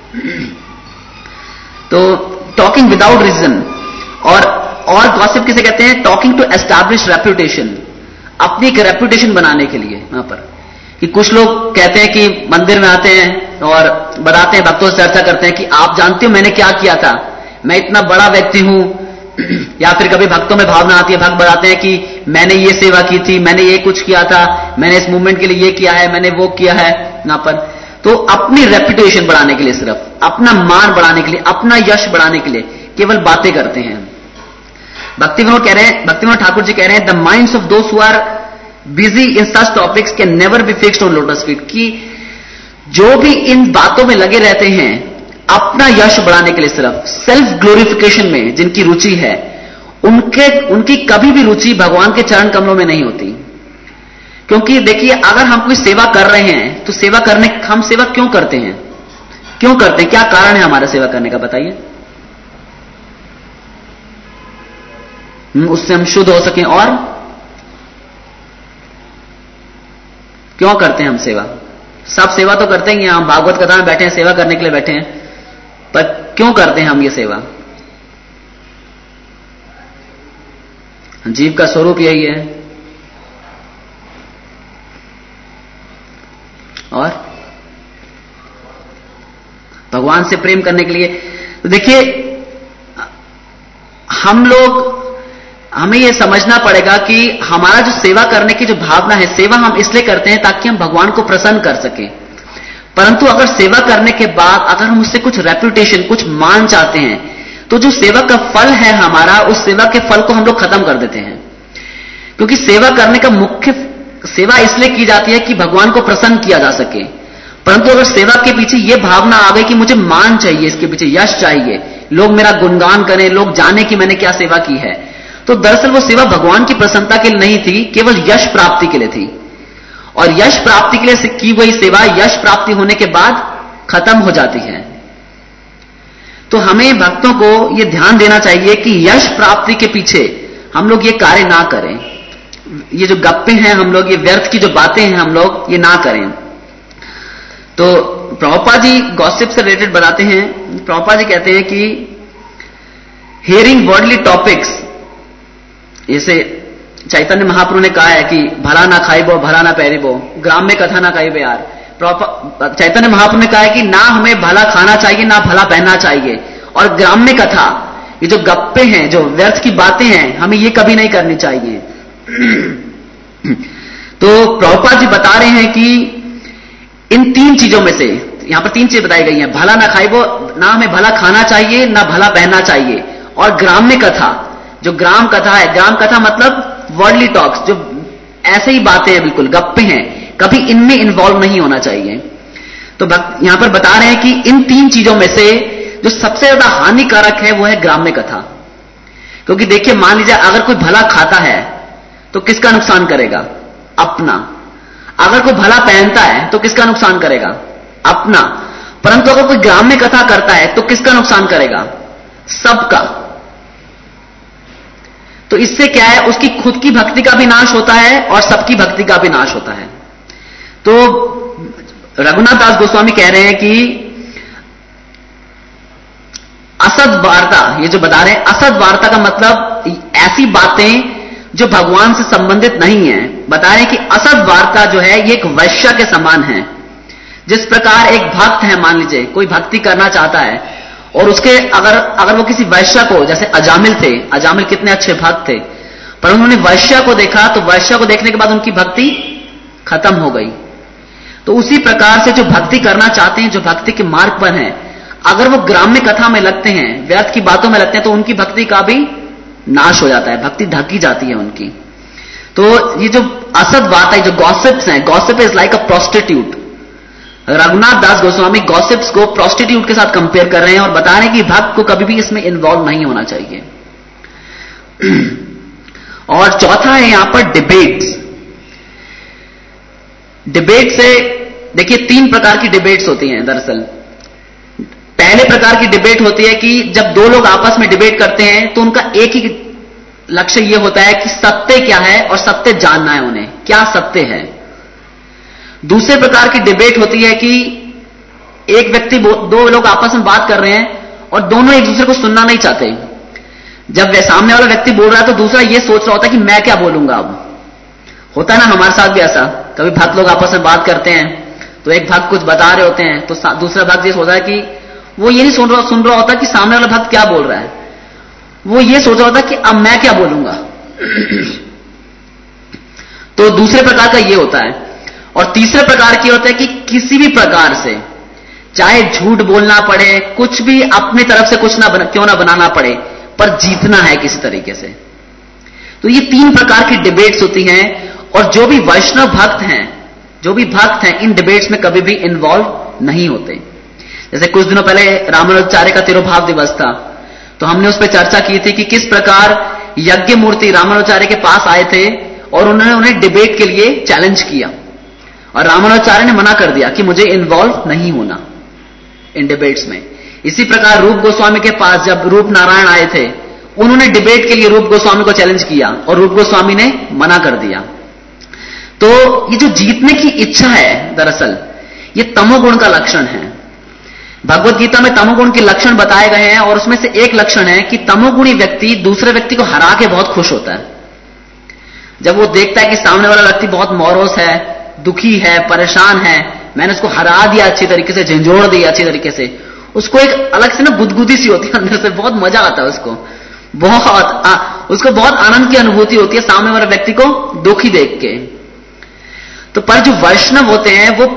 तो टॉकिंग विदाउट रीजन। और गॉसिप किसे कहते हैं, टॉकिंग टू एस्टैब्लिश रेप्यूटेशन, अपनी एक रेप्यूटेशन बनाने के लिए। यहां पर कि कुछ लोग कहते हैं कि मंदिर में आते हैं और बताते हैं, भक्तों से चर्चा करते हैं कि आप जानते हो मैंने क्या किया था, मैं इतना बड़ा व्यक्ति हूं। या फिर कभी भक्तों में भावना आती है, भक्त बताते हैं कि मैंने ये सेवा की थी, मैंने ये कुछ किया था, मैंने इस मूवमेंट के लिए ये किया है, मैंने वो किया है। यहां पर तो अपनी रेप्यूटेशन बढ़ाने के लिए, सिर्फ अपना मान बढ़ाने के लिए, अपना यश बढ़ाने के लिए केवल बातें करते हैं। भक्ति विनोद ठाकुर जी कह रहे हैं, the minds of those who are busy in such topics can never be fixed on lotus feet, कि जो भी इन बातों में लगे रहते हैं अपना यश बढ़ाने के लिए, सिर्फ सेल्फ ग्लोरिफिकेशन में जिनकी रुचि है, उनकी कभी भी रुचि भगवान के चरण कमलों में नहीं होती। क्योंकि देखिए, अगर हम कोई सेवा कर रहे हैं तो हम सेवा क्यों करते हैं, क्यों करते हैं, क्या कारण है हमारा सेवा करने का, बताइए। उससे हम शुद्ध हो सकें। और क्यों करते हैं हम सेवा, सब सेवा तो करते हैं, हम भागवत कथा में बैठे हैं, सेवा करने के लिए बैठे हैं, पर क्यों करते हैं हम ये सेवा। जीव का स्वरूप यही है। और भगवान से प्रेम करने के लिए। तो देखिए, हमें यह समझना पड़ेगा कि हमारा जो सेवा करने की जो भावना है, सेवा हम इसलिए करते हैं ताकि हम भगवान को प्रसन्न कर सकें। परंतु अगर सेवा करने के बाद अगर हम उससे कुछ रेप्यूटेशन, कुछ मान चाहते हैं, तो जो सेवा का फल है हमारा, उस सेवा के फल को हम लोग खत्म कर देते हैं। क्योंकि सेवा करने का मुख्य, सेवा इसलिए की जाती है कि भगवान को प्रसन्न किया जा सके। परंतु अगर सेवा के पीछे यह भावना आ गई कि मुझे मान चाहिए, इसके पीछे यश चाहिए, लोग मेरा गुणगान करें, लोग जाने कि मैंने क्या सेवा की है, तो दरअसल वो सेवा भगवान की प्रसन्नता के लिए नहीं थी, केवल यश प्राप्ति के लिए थी। और यश प्राप्ति के लिए की हुई सेवा यश प्राप्ति होने के बाद खत्म हो जाती है। तो हमें भक्तों को यह ध्यान देना चाहिए कि यश प्राप्ति के पीछे हम लोग ये कार्य ना करें, ये जो गप्पे हैं हम लोग, ये व्यर्थ की जो बातें हैं हम लोग ये ना करें। तो प्रभुपाद जी गॉसिप से रिलेटेड बताते हैं। प्रभुपाद जी कहते हैं कि हियरिंग वर्ल्डली टॉपिक्स, जैसे चैतन्य महाप्रभु ने कहा है कि भला ना खाइबो भला ना पहरिबो, ग्राम में कथा ना खाइबे यार। चैतन्य महाप्रभु ने कहा है कि ना हमें भला खाना चाहिए ना भला पहनना चाहिए, और ग्राम में कथा, ये जो गप्पे हैं, जो व्यर्थ की बातें हैं, हमें ये कभी नहीं करनी चाहिए। तो प्रभुपाद जी बता रहे हैं कि इन तीन चीजों में से, यहां पर तीन चीजें बताई गई हैं, भला ना खाइबो, ना हमें भला खाना चाहिए ना भला पहनना चाहिए, और ग्राम में कथा, जो ग्राम कथा है, ग्राम कथा मतलब वर्ल्डली टॉक्स, जो ऐसे ही बातें हैं, बिल्कुल गप्पे हैं, कभी इनमें इन्वॉल्व नहीं होना चाहिए। तो यहां पर बता रहे हैं कि इन तीन चीजों में से जो सबसे ज्यादा हानिकारक है वो है ग्राम्य कथा। क्योंकि देखिए, मान लीजिए अगर कोई भला खाता है तो किसका नुकसान करेगा, अपना। अगर कोई भला पहनता है तो किसका नुकसान करेगा, अपना। परंतु अगर कोई ग्राम्य कथा करता है तो किसका नुकसान करेगा, सबका। तो इससे क्या है, उसकी खुद की भक्ति का भी नाश होता है और सबकी भक्ति का भी नाश होता है। तो रघुनाथ दास गोस्वामी कह रहे हैं कि असद वार्ता, ये जो बता रहे हैं, असद वार्ता का मतलब ऐसी बातें जो भगवान से संबंधित नहीं है। बता रहे हैं कि असद वार्ता जो है ये एक वैश्य के समान है। जिस प्रकार एक भक्त है, मान लीजिए कोई भक्ति करना चाहता है और उसके अगर वो किसी वैश्य को, जैसे अजामिल थे, अजामिल कितने अच्छे भक्त थे, पर उन्होंने वैश्य को देखा तो वैश्य को देखने के बाद उनकी भक्ति खत्म हो गई। तो उसी प्रकार से जो भक्ति करना चाहते हैं, जो भक्ति के मार्ग पर हैं, अगर वो ग्राम्य कथा में लगते हैं, व्यर्थ की बातों में लगते हैं, तो उनकी भक्ति का भी नाश हो जाता है, भक्ति ढकी जाती है उनकी। तो ये जो असत बात है, जो गॉसिप्स हैं, gossip is like a prostitute. Raghunath Das Goswami gossips को प्रोस्टिट्यूट के साथ कंपेयर कर रहे हैं और बता रहे हैं कि भक्त को कभी भी इसमें इन्वॉल्व नहीं होना चाहिए। और चौथा है यहां पर डिबेट्स। डिबेट से देखिए 3 प्रकार की डिबेट्स होती हैं दरअसल। पहले प्रकार की डिबेट होती है कि जब 2 लोग आपस में डिबेट करते हैं तो उनका एक ही लक्ष्य यह होता है कि सत्य क्या है और सत्य जानना है उन्हें, क्या सत्य है। दूसरे प्रकार की डिबेट होती है कि एक व्यक्ति 2 लोग आपस में बात कर रहे हैं और दोनों एक दूसरे को सुनना नहीं चाहते। जब वे सामने वाला व्यक्ति बोल रहा है तो दूसरा यह सोच रहा होता है कि मैं क्या बोलूंगा। अब होता है ना हमारे साथ भी ऐसा, कभी भक्त लोग आपस में बात करते हैं तो एक भक्त कुछ बता रहे होते हैं तो दूसरा भक्त ये सोचता है कि वो ये नहीं सुन रहा होता कि सामने वाला भक्त क्या बोल रहा है, वो ये सोच रहा होता कि अब मैं क्या बोलूंगा। तो दूसरे प्रकार का ये होता है। और तीसरे प्रकार की होता है कि किसी भी प्रकार से चाहे झूठ बोलना पड़े, कुछ भी अपनी तरफ से कुछ क्यों ना बनाना पड़े, पर जीतना है किसी तरीके से। तो ये 3 प्रकार की डिबेट्स होती हैं और जो भी वैष्णव भक्त हैं इन डिबेट्स में कभी भी इन्वॉल्व नहीं होते। जैसे कुछ दिनों पहले रामानुजाचार्य का तिरुभाव दिवस था, तो हमने उस पर चर्चा की थी कि किस प्रकार यज्ञ मूर्ति रामानुजाचार्य के पास आए थे और उन्होंने उन्हें डिबेट के लिए चैलेंज किया और रामानुजाचार्य ने मना कर दिया कि मुझे इन्वॉल्व नहीं होना इन डिबेट्स में। इसी प्रकार रूप गोस्वामी के पास जब रूप नारायण आए थे, उन्होंने डिबेट के लिए रूप गोस्वामी को चैलेंज किया और रूप गोस्वामी ने मना कर दिया। तो ये जो जीतने की इच्छा है दरअसल ये तमोगुण का लक्षण है। भगवत गीता में तमोगुण के लक्षण बताए गए हैं और उसमें से एक लक्षण है कि तमोगुणी व्यक्ति दूसरे व्यक्ति को हरा के बहुत खुश होता है। जब वो देखता है कि सामने वाला व्यक्ति बहुत मौरोस है, दुखी है, परेशान है, मैंने उसको हरा दिया अच्छी तरीके से, झंझोड़ दिया अच्छी तरीके से, उसको एक अलग से ना गुदगुदी सी होती है अंदर से, बहुत मजा आता है उसको, उसको बहुत आनंद की अनुभूति होती है सामने वाले व्यक्ति को दुखी देख के। तो पर जो वैष्णव होते हैं वो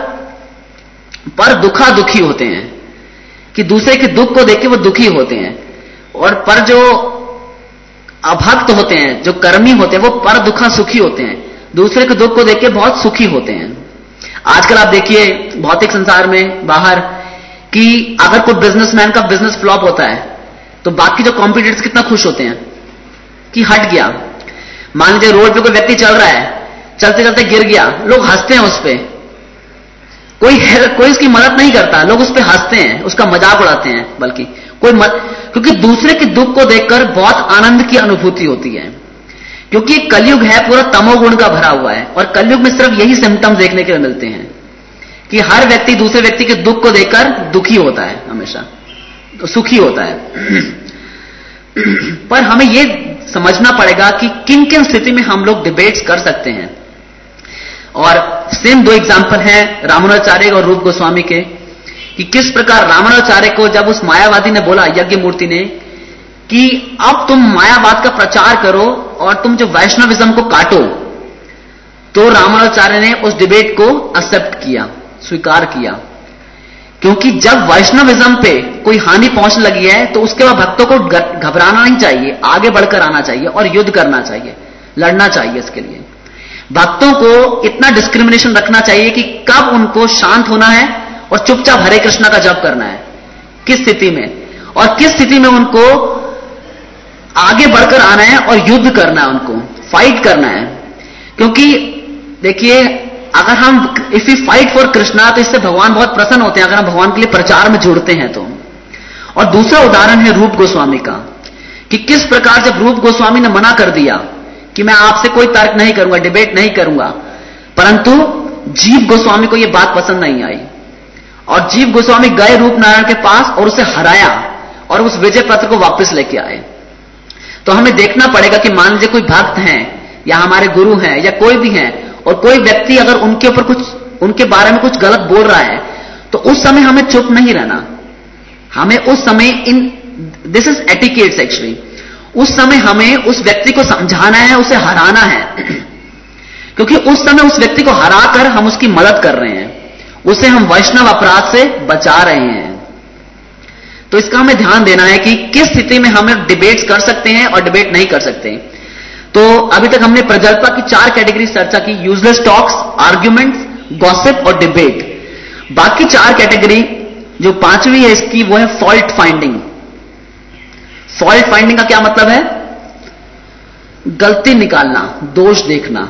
पर दुखा दुखी होते हैं कि दूसरे के दुख को देख के वो दुखी होते हैं। और पर जो अभक्त होते हैं, जो कर्मी होते हैं, वो पर दुखा सुखी होते हैं, दूसरे के दुख को देख के बहुत सुखी होते हैं। आजकल आप देखिए भौतिक संसार में बाहर कि अगर कोई बिजनेसमैन का बिजनेस फ्लॉप होता है तो बाकी जो कॉम्पिटिटर्स कितना खुश होते हैं कि हट गया। मान लीजिए रोड पे कोई व्यक्ति चल रहा है, चलते चलते गिर गया, लोग हंसते हैं उस पर, कोई उसकी मदद नहीं करता, लोग उस पर हंसते हैं, उसका मजाक उड़ाते हैं, बल्कि क्योंकि दूसरे के दुख को देखकर बहुत आनंद की अनुभूति होती है। क्योंकि कलयुग है पूरा तमोगुण का भरा हुआ है और कलयुग में सिर्फ यही सिम्टम्स देखने के लिए मिलते हैं कि हर व्यक्ति दूसरे व्यक्ति के दुख को देखकर दुखी होता है, हमेशा तो सुखी होता है। पर हमें यह समझना पड़ेगा कि किन किन स्थिति में हम लोग डिबेट्स कर सकते हैं। और सेम 2 एग्जाम्पल हैं रामानुजाचार्य और रूप गोस्वामी के कि किस प्रकार रामानुजाचार्य को जब उस मायावादी ने बोला, यज्ञ मूर्ति ने, कि अब तुम मायावाद का प्रचार करो और तुम जो वैष्णविज्म को काटो, तो रामानुजाचार्य ने उस डिबेट को एक्सेप्ट किया, स्वीकार किया। क्योंकि जब वैष्णविज्म पे कोई हानि पहुंचने लगी है तो उसके बाद भक्तों को घबराना नहीं चाहिए, आगे बढ़कर आना चाहिए और युद्ध करना चाहिए, लड़ना चाहिए। इसके लिए भक्तों को इतना डिस्क्रिमिनेशन रखना चाहिए कि कब उनको शांत होना है और चुपचाप हरे कृष्णा का जप करना है, किस स्थिति में, और किस स्थिति में उनको आगे बढ़कर आना है और युद्ध करना है, उनको फाइट करना है। क्योंकि देखिए अगर हम if you fight for Krishna तो इससे भगवान बहुत प्रसन्न होते हैं, अगर हम भगवान के लिए प्रचार में जुड़ते हैं तो। और दूसरा उदाहरण है रूप गोस्वामी का कि किस प्रकार जब रूप गोस्वामी ने मना कर दिया कि मैं आपसे कोई तर्क नहीं करूंगा, डिबेट नहीं करूंगा, परंतु जीव गोस्वामी को यह बात पसंद नहीं आई और जीव गोस्वामी गए रूप नारायण के पास और उसे हराया और उस विजय पत्र को वापस लेके आए। तो हमें देखना पड़ेगा कि मान लीजिए कोई भक्त हैं या हमारे गुरु हैं या कोई भी हैं और कोई व्यक्ति अगर उनके ऊपर कुछ, उनके बारे में कुछ गलत बोल रहा है तो उस समय हमें चुप नहीं रहना, हमें उस समय दिस इज एटिकेट्स एक्चुअली, उस समय हमें उस व्यक्ति को समझाना है, उसे हराना है। क्योंकि उस समय उस व्यक्ति को हराकर हम उसकी मदद कर रहे हैं, उसे हम वैष्णव अपराध से बचा रहे हैं। तो इसका हमें ध्यान देना है कि किस स्थिति में हम डिबेट्स कर सकते हैं और डिबेट नहीं कर सकते। तो अभी तक हमने प्रजल्पा की 4 कैटेगरी चर्चा की, यूजलेस टॉक्स, आर्ग्यूमेंट्स, गॉसिप और डिबेट। बाकी 4 कैटेगरी जो 5वीं है इसकी, वो है फॉल्ट फाइंडिंग। फॉल्ट फाइंडिंग का क्या मतलब है? गलती निकालना, दोष देखना।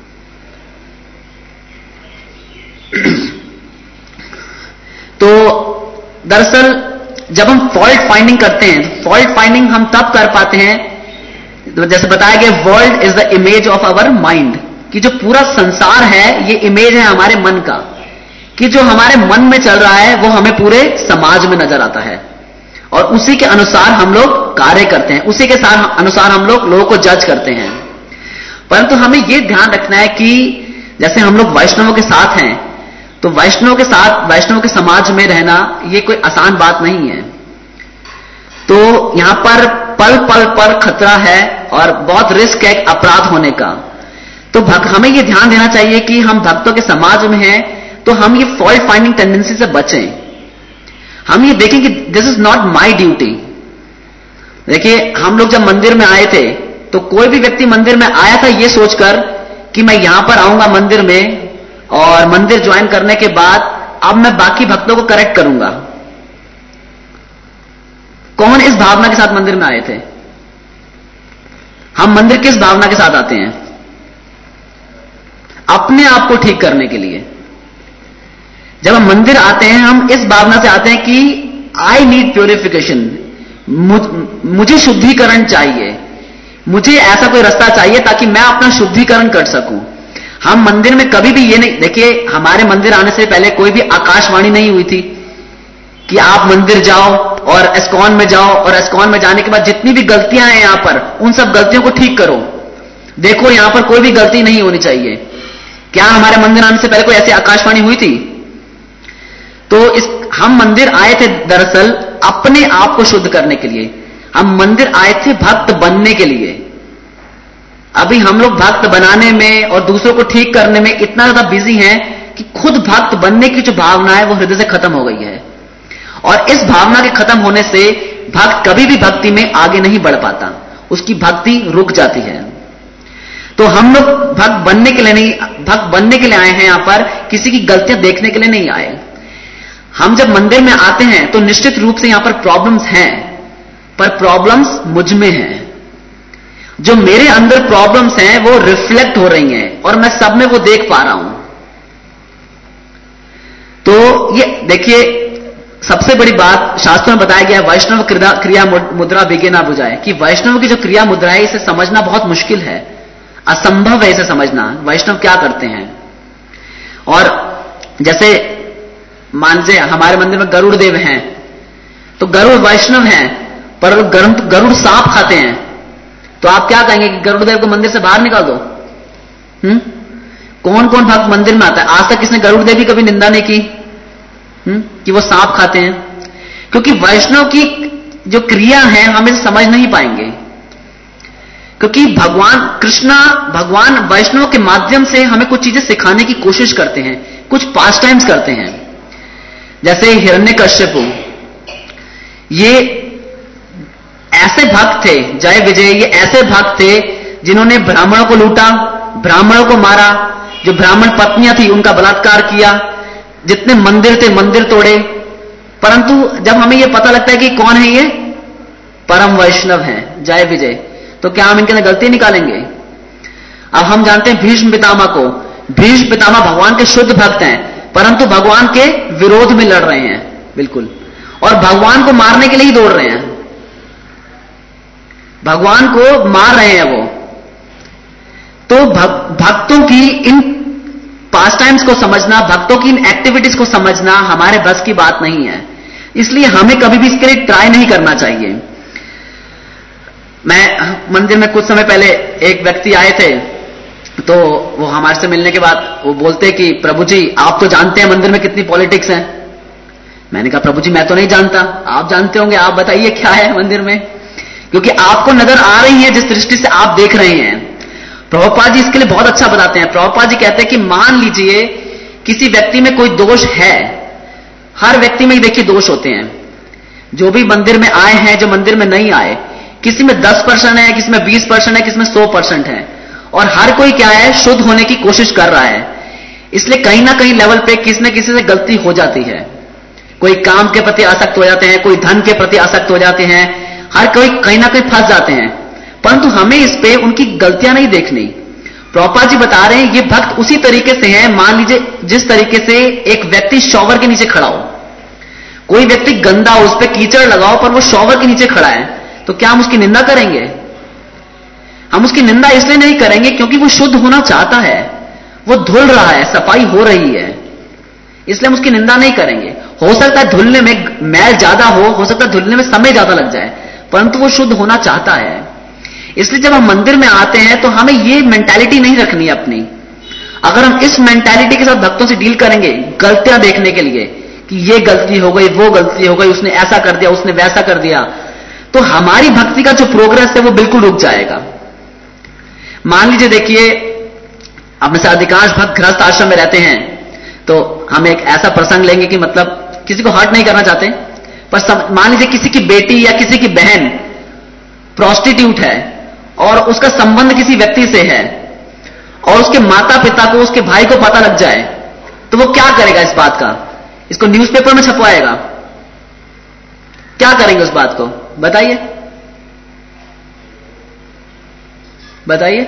तो दरअसल जब हम फॉल्ट फाइंडिंग करते हैं, तो फॉल्ट फाइंडिंग हम तब कर पाते हैं, तो जैसे बताया गया, world is the image of our mind, कि जो पूरा संसार है ये इमेज है हमारे मन का, कि जो हमारे मन में चल रहा है वो हमें पूरे समाज में नजर आता है और उसी के अनुसार हम लोग कार्य करते हैं, उसी के अनुसार हम लोग लोगों को जज करते हैं। परंतु हमें यह ध्यान रखना है कि जैसे हम लोग वैष्णवों के साथ हैं, तो वैष्णवों के साथ, वैष्णवों के समाज में रहना यह कोई आसान बात नहीं है। तो यहां पर पल पल पर खतरा है और बहुत रिस्क है अपराध होने का। तो हमें यह ध्यान देना चाहिए कि हम भक्तों के समाज में हैं, तो हम ये फॉल्ट फाइंडिंग टेंडेंसी से बचें। हम ये देखें कि this is not my duty. देखिए, हम लोग जब मंदिर में आए थे तो कोई भी व्यक्ति मंदिर में आया था ये सोचकर कि मैं यहां पर आऊंगा मंदिर में और मंदिर ज्वाइन करने के बाद अब मैं बाकी भक्तों को करेक्ट करूंगा। कौन इस भावना के साथ मंदिर में आए थे? हम मंदिर किस भावना के साथ आते हैं? अपने आप को ठीक करने के लिए। जब हम मंदिर आते हैं हम इस भावना से आते हैं कि आई नीड प्योरिफिकेशन, मुझे शुद्धिकरण चाहिए, मुझे ऐसा कोई रास्ता चाहिए ताकि मैं अपना शुद्धिकरण कर सकूं। हम मंदिर में कभी भी ये नहीं, देखिए हमारे मंदिर आने से पहले कोई भी आकाशवाणी नहीं हुई थी कि आप मंदिर जाओ और एस्कॉन में जाओ और एस्कॉन में जाने के बाद जितनी भी गलतियां हैं यहां पर उन सब गलतियों को ठीक करो, देखो यहां पर कोई भी गलती नहीं होनी चाहिए। क्या हमारे मंदिर आने से पहले कोई ऐसी आकाशवाणी हुई थी? तो हम मंदिर आए थे दरअसल अपने आप को शुद्ध करने के लिए। हम मंदिर आए थे भक्त बनने के लिए। अभी हम लोग भक्त बनाने में और दूसरों को ठीक करने में इतना ज्यादा बिजी हैं कि खुद भक्त बनने की जो भावना है वो हृदय से खत्म हो गई है। और इस भावना के खत्म होने से भक्त कभी भी भक्ति में आगे नहीं बढ़ पाता, उसकी भक्ति रुक जाती है। तो हम लोग भक्त बनने के लिए नहीं, भक्त बनने के लिए आए हैं, यहां पर किसी की गलतियां देखने के लिए नहीं आए। हम जब मंदिर में आते हैं तो निश्चित रूप से यहां पर प्रॉब्लम्स हैं, पर प्रॉब्लम्स मुझ में हैं। जो मेरे अंदर प्रॉब्लम्स हैं वो रिफ्लेक्ट हो रही हैं और मैं सब में वो देख पा रहा हूं। तो ये देखिए, सबसे बड़ी बात शास्त्रों में बताया गया, वैष्णव क्रिया मुद्रा बिगे ना बुझाए, कि वैष्णव की जो क्रिया मुद्रा है इसे समझना बहुत मुश्किल है, असंभव है इसे समझना, वैष्णव क्या करते हैं। और जैसे मान लीजिए हमारे मंदिर में गरुड़ देव हैं, तो गरुड़ वैष्णव हैं पर गरुड़ सांप खाते हैं, तो आप क्या कहेंगे कि गरुड़ देव को मंदिर से बाहर निकाल दो? कौन कौन भक्त मंदिर में आता है? आज तक किसने गरुड़ देव की कभी निंदा नहीं की कि वो सांप खाते हैं? क्योंकि वैष्णव की जो क्रिया है हम इसे समझ नहीं पाएंगे, क्योंकि भगवान वैष्णव के माध्यम से हमें कुछ चीजें सिखाने की कोशिश करते हैं, कुछ पास टाइम्स करते हैं। जैसे हिरण्यकश्यप, ये ऐसे भक्त थे, जय विजय, ये ऐसे भक्त थे जिन्होंने ब्राह्मणों को लूटा, ब्राह्मणों को मारा, जो ब्राह्मण पत्नियां थी उनका बलात्कार किया, जितने मंदिर थे मंदिर तोड़े। परंतु जब हमें यह पता लगता है कि कौन है ये, परम वैष्णव हैं, जय विजय, तो क्या हम इनके अंदर गलती निकालेंगे? अब हम जानते हैं भीष्म पितामह को, भीष्म पितामह भगवान के शुद्ध भक्त हैं, परंतु भगवान के विरोध में लड़ रहे हैं बिल्कुल, और भगवान को मारने के लिए ही दौड़ रहे हैं, भगवान को मार रहे हैं वो। तो भक्तों की इन पास टाइम्स को समझना, भक्तों की इन एक्टिविटीज को समझना हमारे बस की बात नहीं है, इसलिए हमें कभी भी इसके लिए ट्राई नहीं करना चाहिए। मैं मंदिर में कुछ समय पहले एक व्यक्ति आए थे, तो वो हमारे से मिलने के बाद वो बोलते कि प्रभु जी आप तो जानते हैं मंदिर में कितनी पॉलिटिक्स है। मैंने कहा प्रभु जी मैं तो नहीं जानता, आप जानते होंगे, आप बताइए क्या है मंदिर में, क्योंकि आपको नजर आ रही है जिस दृष्टि से आप देख रहे हैं। प्रभुपाद जी इसके लिए बहुत अच्छा बताते हैं। प्रभुपाद जी कहते हैं कि मान लीजिए किसी व्यक्ति में कोई दोष है, हर व्यक्ति में देखिए दोष होते हैं, जो भी मंदिर में आए हैं, जो मंदिर में नहीं आए, किसी में 10% है, किसी में 20% है, किसी में 100% है, और हर कोई क्या है, शुद्ध होने की कोशिश कर रहा है। इसलिए कहीं ना कहीं लेवल पे किसी न किसी से गलती हो जाती है। कोई काम के प्रति आसक्त हो जाते हैं, कोई धन के प्रति आसक्त हो जाते हैं, हर कोई कहीं ना कहीं फंस जाते हैं, परंतु हमें इस पे उनकी गलतियां नहीं देखनी। प्रभुपाद जी बता रहे हैं ये भक्त उसी तरीके से है, मान लीजिए जिस तरीके से एक व्यक्ति शॉवर के नीचे खड़ा हो, कोई व्यक्ति गंदा हो, उस पर कीचड़ लगाओ, पर वो शॉवर के नीचे खड़ा है, तो क्या हम उसकी निंदा करेंगे? हम उसकी निंदा इसलिए नहीं करेंगे क्योंकि वो शुद्ध होना चाहता है, वो धुल रहा है, सफाई हो रही है, इसलिए हम उसकी निंदा नहीं करेंगे। हो सकता है धुलने में मैल ज्यादा हो सकता है धुलने में समय ज्यादा लग जाए, परंतु वो शुद्ध होना चाहता है। इसलिए जब हम मंदिर में आते हैं तो हमें ये मेंटालिटी नहीं रखनी है अपनी। अगर हम इस मेंटालिटी के साथ भक्तों से डील करेंगे, गलतियां देखने के लिए कि ये गलती हो गई, वो गलती हो गई, उसने ऐसा कर दिया, उसने वैसा कर दिया, तो हमारी भक्ति का जो प्रोग्रेस है वो बिल्कुल रुक जाएगा। मान लीजिए, देखिए, अब में से अधिकांश भक्त गृहस्थ आश्रम में रहते हैं, तो हम एक ऐसा प्रसंग लेंगे कि मतलब किसी को हर्ट नहीं करना चाहते, पर मान लीजिए किसी की बेटी या किसी की बहन प्रोस्टिट्यूट है और उसका संबंध किसी व्यक्ति से है, और उसके माता पिता को, उसके भाई को पता लग जाए, तो वो क्या करेगा इस बात का? इसको न्यूज़पेपर में छपवाएगा? क्या करेंगे उस बात को? बताइए बताइए।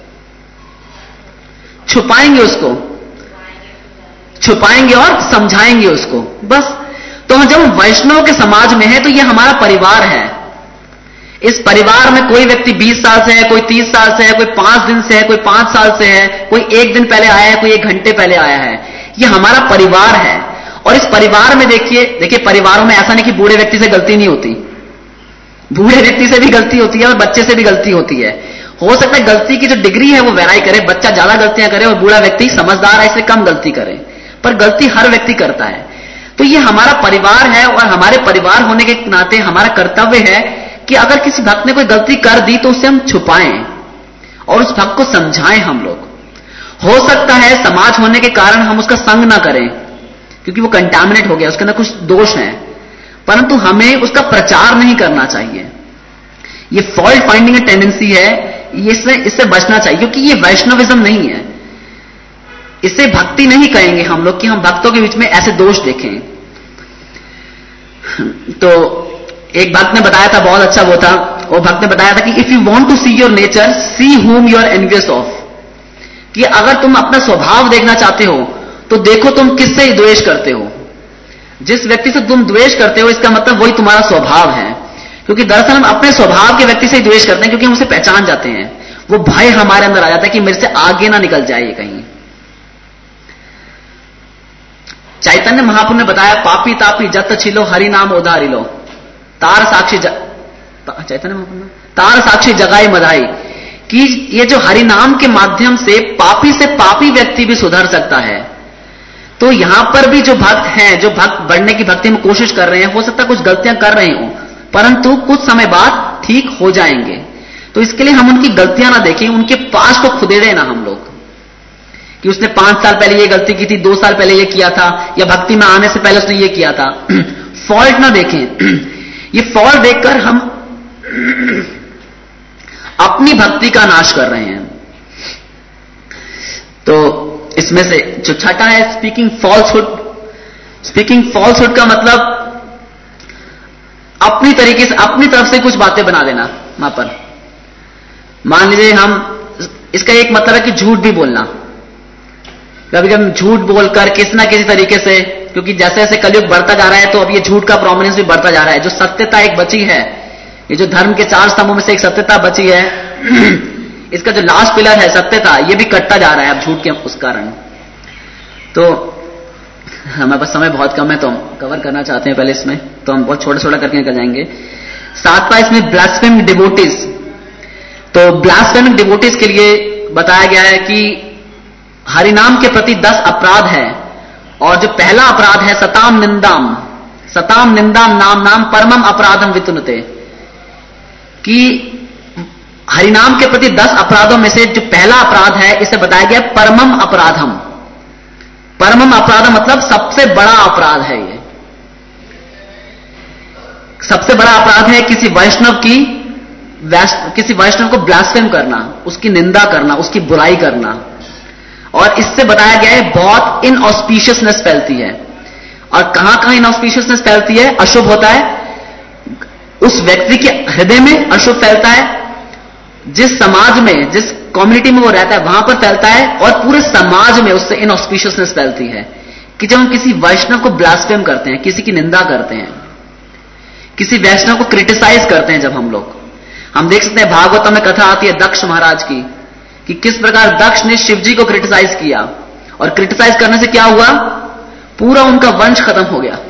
छुपाएंगे उसको, छुपाएंगे और समझाएंगे उसको, बस। तो जब वैष्णव के समाज में है तो ये हमारा परिवार है। इस परिवार में कोई व्यक्ति 20 साल से है, कोई 30 साल से है, कोई 5 दिन से है, कोई 5 साल से है, कोई 1 दिन पहले आया है, कोई 1 घंटे पहले आया है। ये हमारा परिवार है। और इस परिवार में देखिए परिवारों में ऐसा नहीं कि बूढ़े व्यक्ति से गलती नहीं होती, बूढ़े व्यक्ति से भी गलती होती है और बच्चे से भी गलती होती है। हो सकता है गलती की जो डिग्री है वो वेराई करे, बच्चा ज्यादा गलतियां करे और बूढ़ा व्यक्ति समझदार है इसलिए कम गलती करे, पर गलती हर व्यक्ति करता है। तो ये हमारा परिवार है और हमारे परिवार होने के नाते हमारा कर्तव्य है कि अगर किसी भक्त ने कोई गलती कर दी तो उसे हम छुपाएं और उस भक्त को समझाएं हम लोग। हो सकता है समाज होने के कारण हम उसका संग ना करें क्योंकि वो कंटामिनेट हो गया, उसके अंदर कुछ दोष हैं, परंतु हमें उसका प्रचार नहीं करना चाहिए। ये फॉल्ट फाइंडिंग टेंडेंसी है, इससे बचना चाहिए, क्योंकि ये वैष्णविज्म नहीं है। इसे भक्ति नहीं कहेंगे हम लोग कि हम भक्तों के बीच में ऐसे दोष देखें। तो एक भक्त ने बताया था, बहुत अच्छा वो भक्त ने बताया था कि if you want to see your nature, see whom you are envious of, कि अगर तुम अपना स्वभाव देखना चाहते हो तो देखो तुम किससे द्वेष करते हो। जिस व्यक्ति से तुम द्वेष करते हो इसका मतलब वही तुम्हारा स्वभाव है, क्योंकि दरअसल हम अपने स्वभाव के व्यक्ति से ही द्वेष करते हैं क्योंकि हम उसे पहचान जाते हैं। वो भय हमारे अंदर आ जाता है कि मेरे से आगे ना निकल जाए ये कहीं। चैतन्य महाप्रभु ने बताया, पापी तापी जत छिलो हरि नाम उधारी लो, तार साक्षी चैतन्य महाप्रभु तार साक्षी जगाई मधाई, कि ये जो हरि नाम के माध्यम से पापी व्यक्ति भी सुधर सकता है। तो यहां पर भी जो भक्त हैं, जो भक्त बढ़ने की भक्ति में कोशिश कर रहे हैं, हो सकता है कुछ गलतियां कर रहे हो, परंतु कुछ समय बाद ठीक हो जाएंगे। तो इसके लिए हम उनकी गलतियां ना देखें, उनके पास को खुदेड़े ना हम लोग कि उसने 5 साल पहले ये गलती की थी, 2 साल पहले ये किया था, या भक्ति में आने से पहले उसने ये किया था। फॉल्ट ना देखें। ये फॉल्ट देखकर हम अपनी भक्ति का नाश कर रहे हैं। तो इसमें से जो छठा है, स्पीकिंग फॉल्सहुड। स्पीकिंग फॉल्सहुड का मतलब अपनी तरीके से, अपनी तरफ से कुछ बातें बना देना। वहां पर मान लीजिए इसका एक मतलब है कि झूठ भी बोलना। कभी कभी झूठ बोलकर किसी ना किसी तरीके से, क्योंकि जैसे जैसे कलयुग बढ़ता जा रहा है तो अब ये झूठ का प्रोमिनेंस भी बढ़ता जा रहा है। जो सत्यता एक बची है, ये जो धर्म के 4 स्तंभों में से एक सत्यता बची है, इसका जो लास्ट पिलर है सत्यता, ये भी कटता जा रहा है अब झूठ के उस कारण। तो हमारे पास समय बहुत कम है तो हम कवर करना चाहते हैं पहले इसमें, तो हम बहुत छोटा छोटा करके निकल जाएंगे। 7वां इसमें ब्लास्फेमिक डिवोटीज। तो ब्लास्फेमिक डिवोटीज के लिए बताया गया है कि हरिनाम के प्रति 10 अपराध है, और जो पहला अपराध है सताम निंदाम नाम परमम अपराधम वितुनते, कि हरिनाम के प्रति 10 अपराधों में से जो पहला अपराध है इसे बताया गया परमम अपराधम। परमम अपराधम मतलब सबसे बड़ा अपराध है। ये सबसे बड़ा अपराध है किसी वैष्णव की किसी वैष्णव को ब्लास्फेम करना, उसकी निंदा करना, उसकी बुराई करना, और इससे बताया गया है बहुत इनऑस्पिशियसनेस फैलती है। और कहां कहां इनऑस्पिशियसनेस फैलती है, अशुभ होता है, उस व्यक्ति के हृदय में अशुभ फैलता है, जिस समाज में, जिस कम्युनिटी में वो रहता है वहां पर फैलता है, और पूरे समाज में उससे इनऑस्पिशियसनेस फैलती है। कि जब हम किसी वैष्णव को ब्लास्फेम करते हैं, किसी की निंदा करते हैं, किसी वैष्णव को क्रिटिसाइज करते हैं, जब हम देख सकते हैं भागवतम में कथा आती है दक्ष महाराज की, कि किस प्रकार दक्ष ने शिव जी को क्रिटिसाइज किया, और क्रिटिसाइज करने से क्या हुआ, पूरा उनका वंश खत्म हो गया।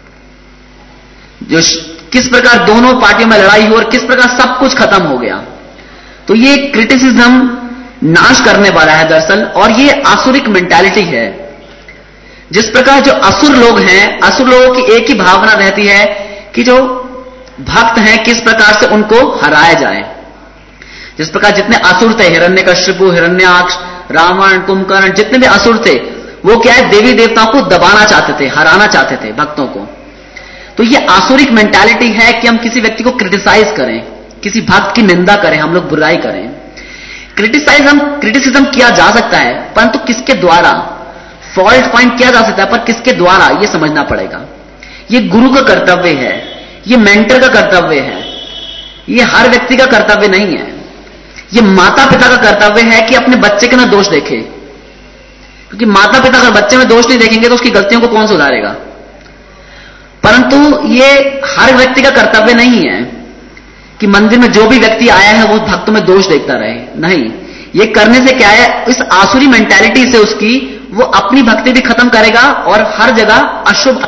किस प्रकार दोनों पार्टियों में लड़ाई हुई और किस प्रकार सब कुछ खत्म हो गया। तो ये क्रिटिसिज्म नाश करने वाला है दरअसल, और ये आसुरिक मेंटालिटी है। जिस प्रकार जो असुर लोग हैं, असुर लोगों की एक ही भावना रहती है कि जो भक्त हैं किस प्रकार से उनको हराया जाए। जिस प्रकार जितने असुर थे, हिरण्यकश्यपु, हिरण्याक्ष, रावण, कुंभकर्ण, जितने भी असुर थे, वो क्या है, देवी देवताओं को दबाना चाहते थे, हराना चाहते थे भक्तों को। तो ये आसुरिक मेंटालिटी है कि हम किसी व्यक्ति को क्रिटिसाइज करें, किसी भक्त की निंदा करें, हम लोग बुराई करें। क्रिटिसिज्म किया जा सकता है, परंतु किसके द्वारा, फॉल्ट फाइंड किया जा सकता है, पर किसके द्वारा ये समझना पड़ेगा। ये गुरु का कर्तव्य है, ये मेंटर का कर्तव्य है, ये हर व्यक्ति का कर्तव्य नहीं है। ये माता पिता का कर्तव्य है कि अपने बच्चे के ना दोष देखे, क्योंकि माता पिता अगर बच्चे में दोष नहीं देखेंगे तो उसकी गलतियों को कौन सुधारेगा। परंतु ये हर व्यक्ति का कर्तव्य नहीं है कि मंदिर में जो भी व्यक्ति आया है वो भक्तों में दोष देखता रहे। नहीं, ये करने से क्या है, इस आसुरी मेंटालिटी से उसकी वो अपनी भक्ति भी खत्म करेगा और हर जगह अशुभ।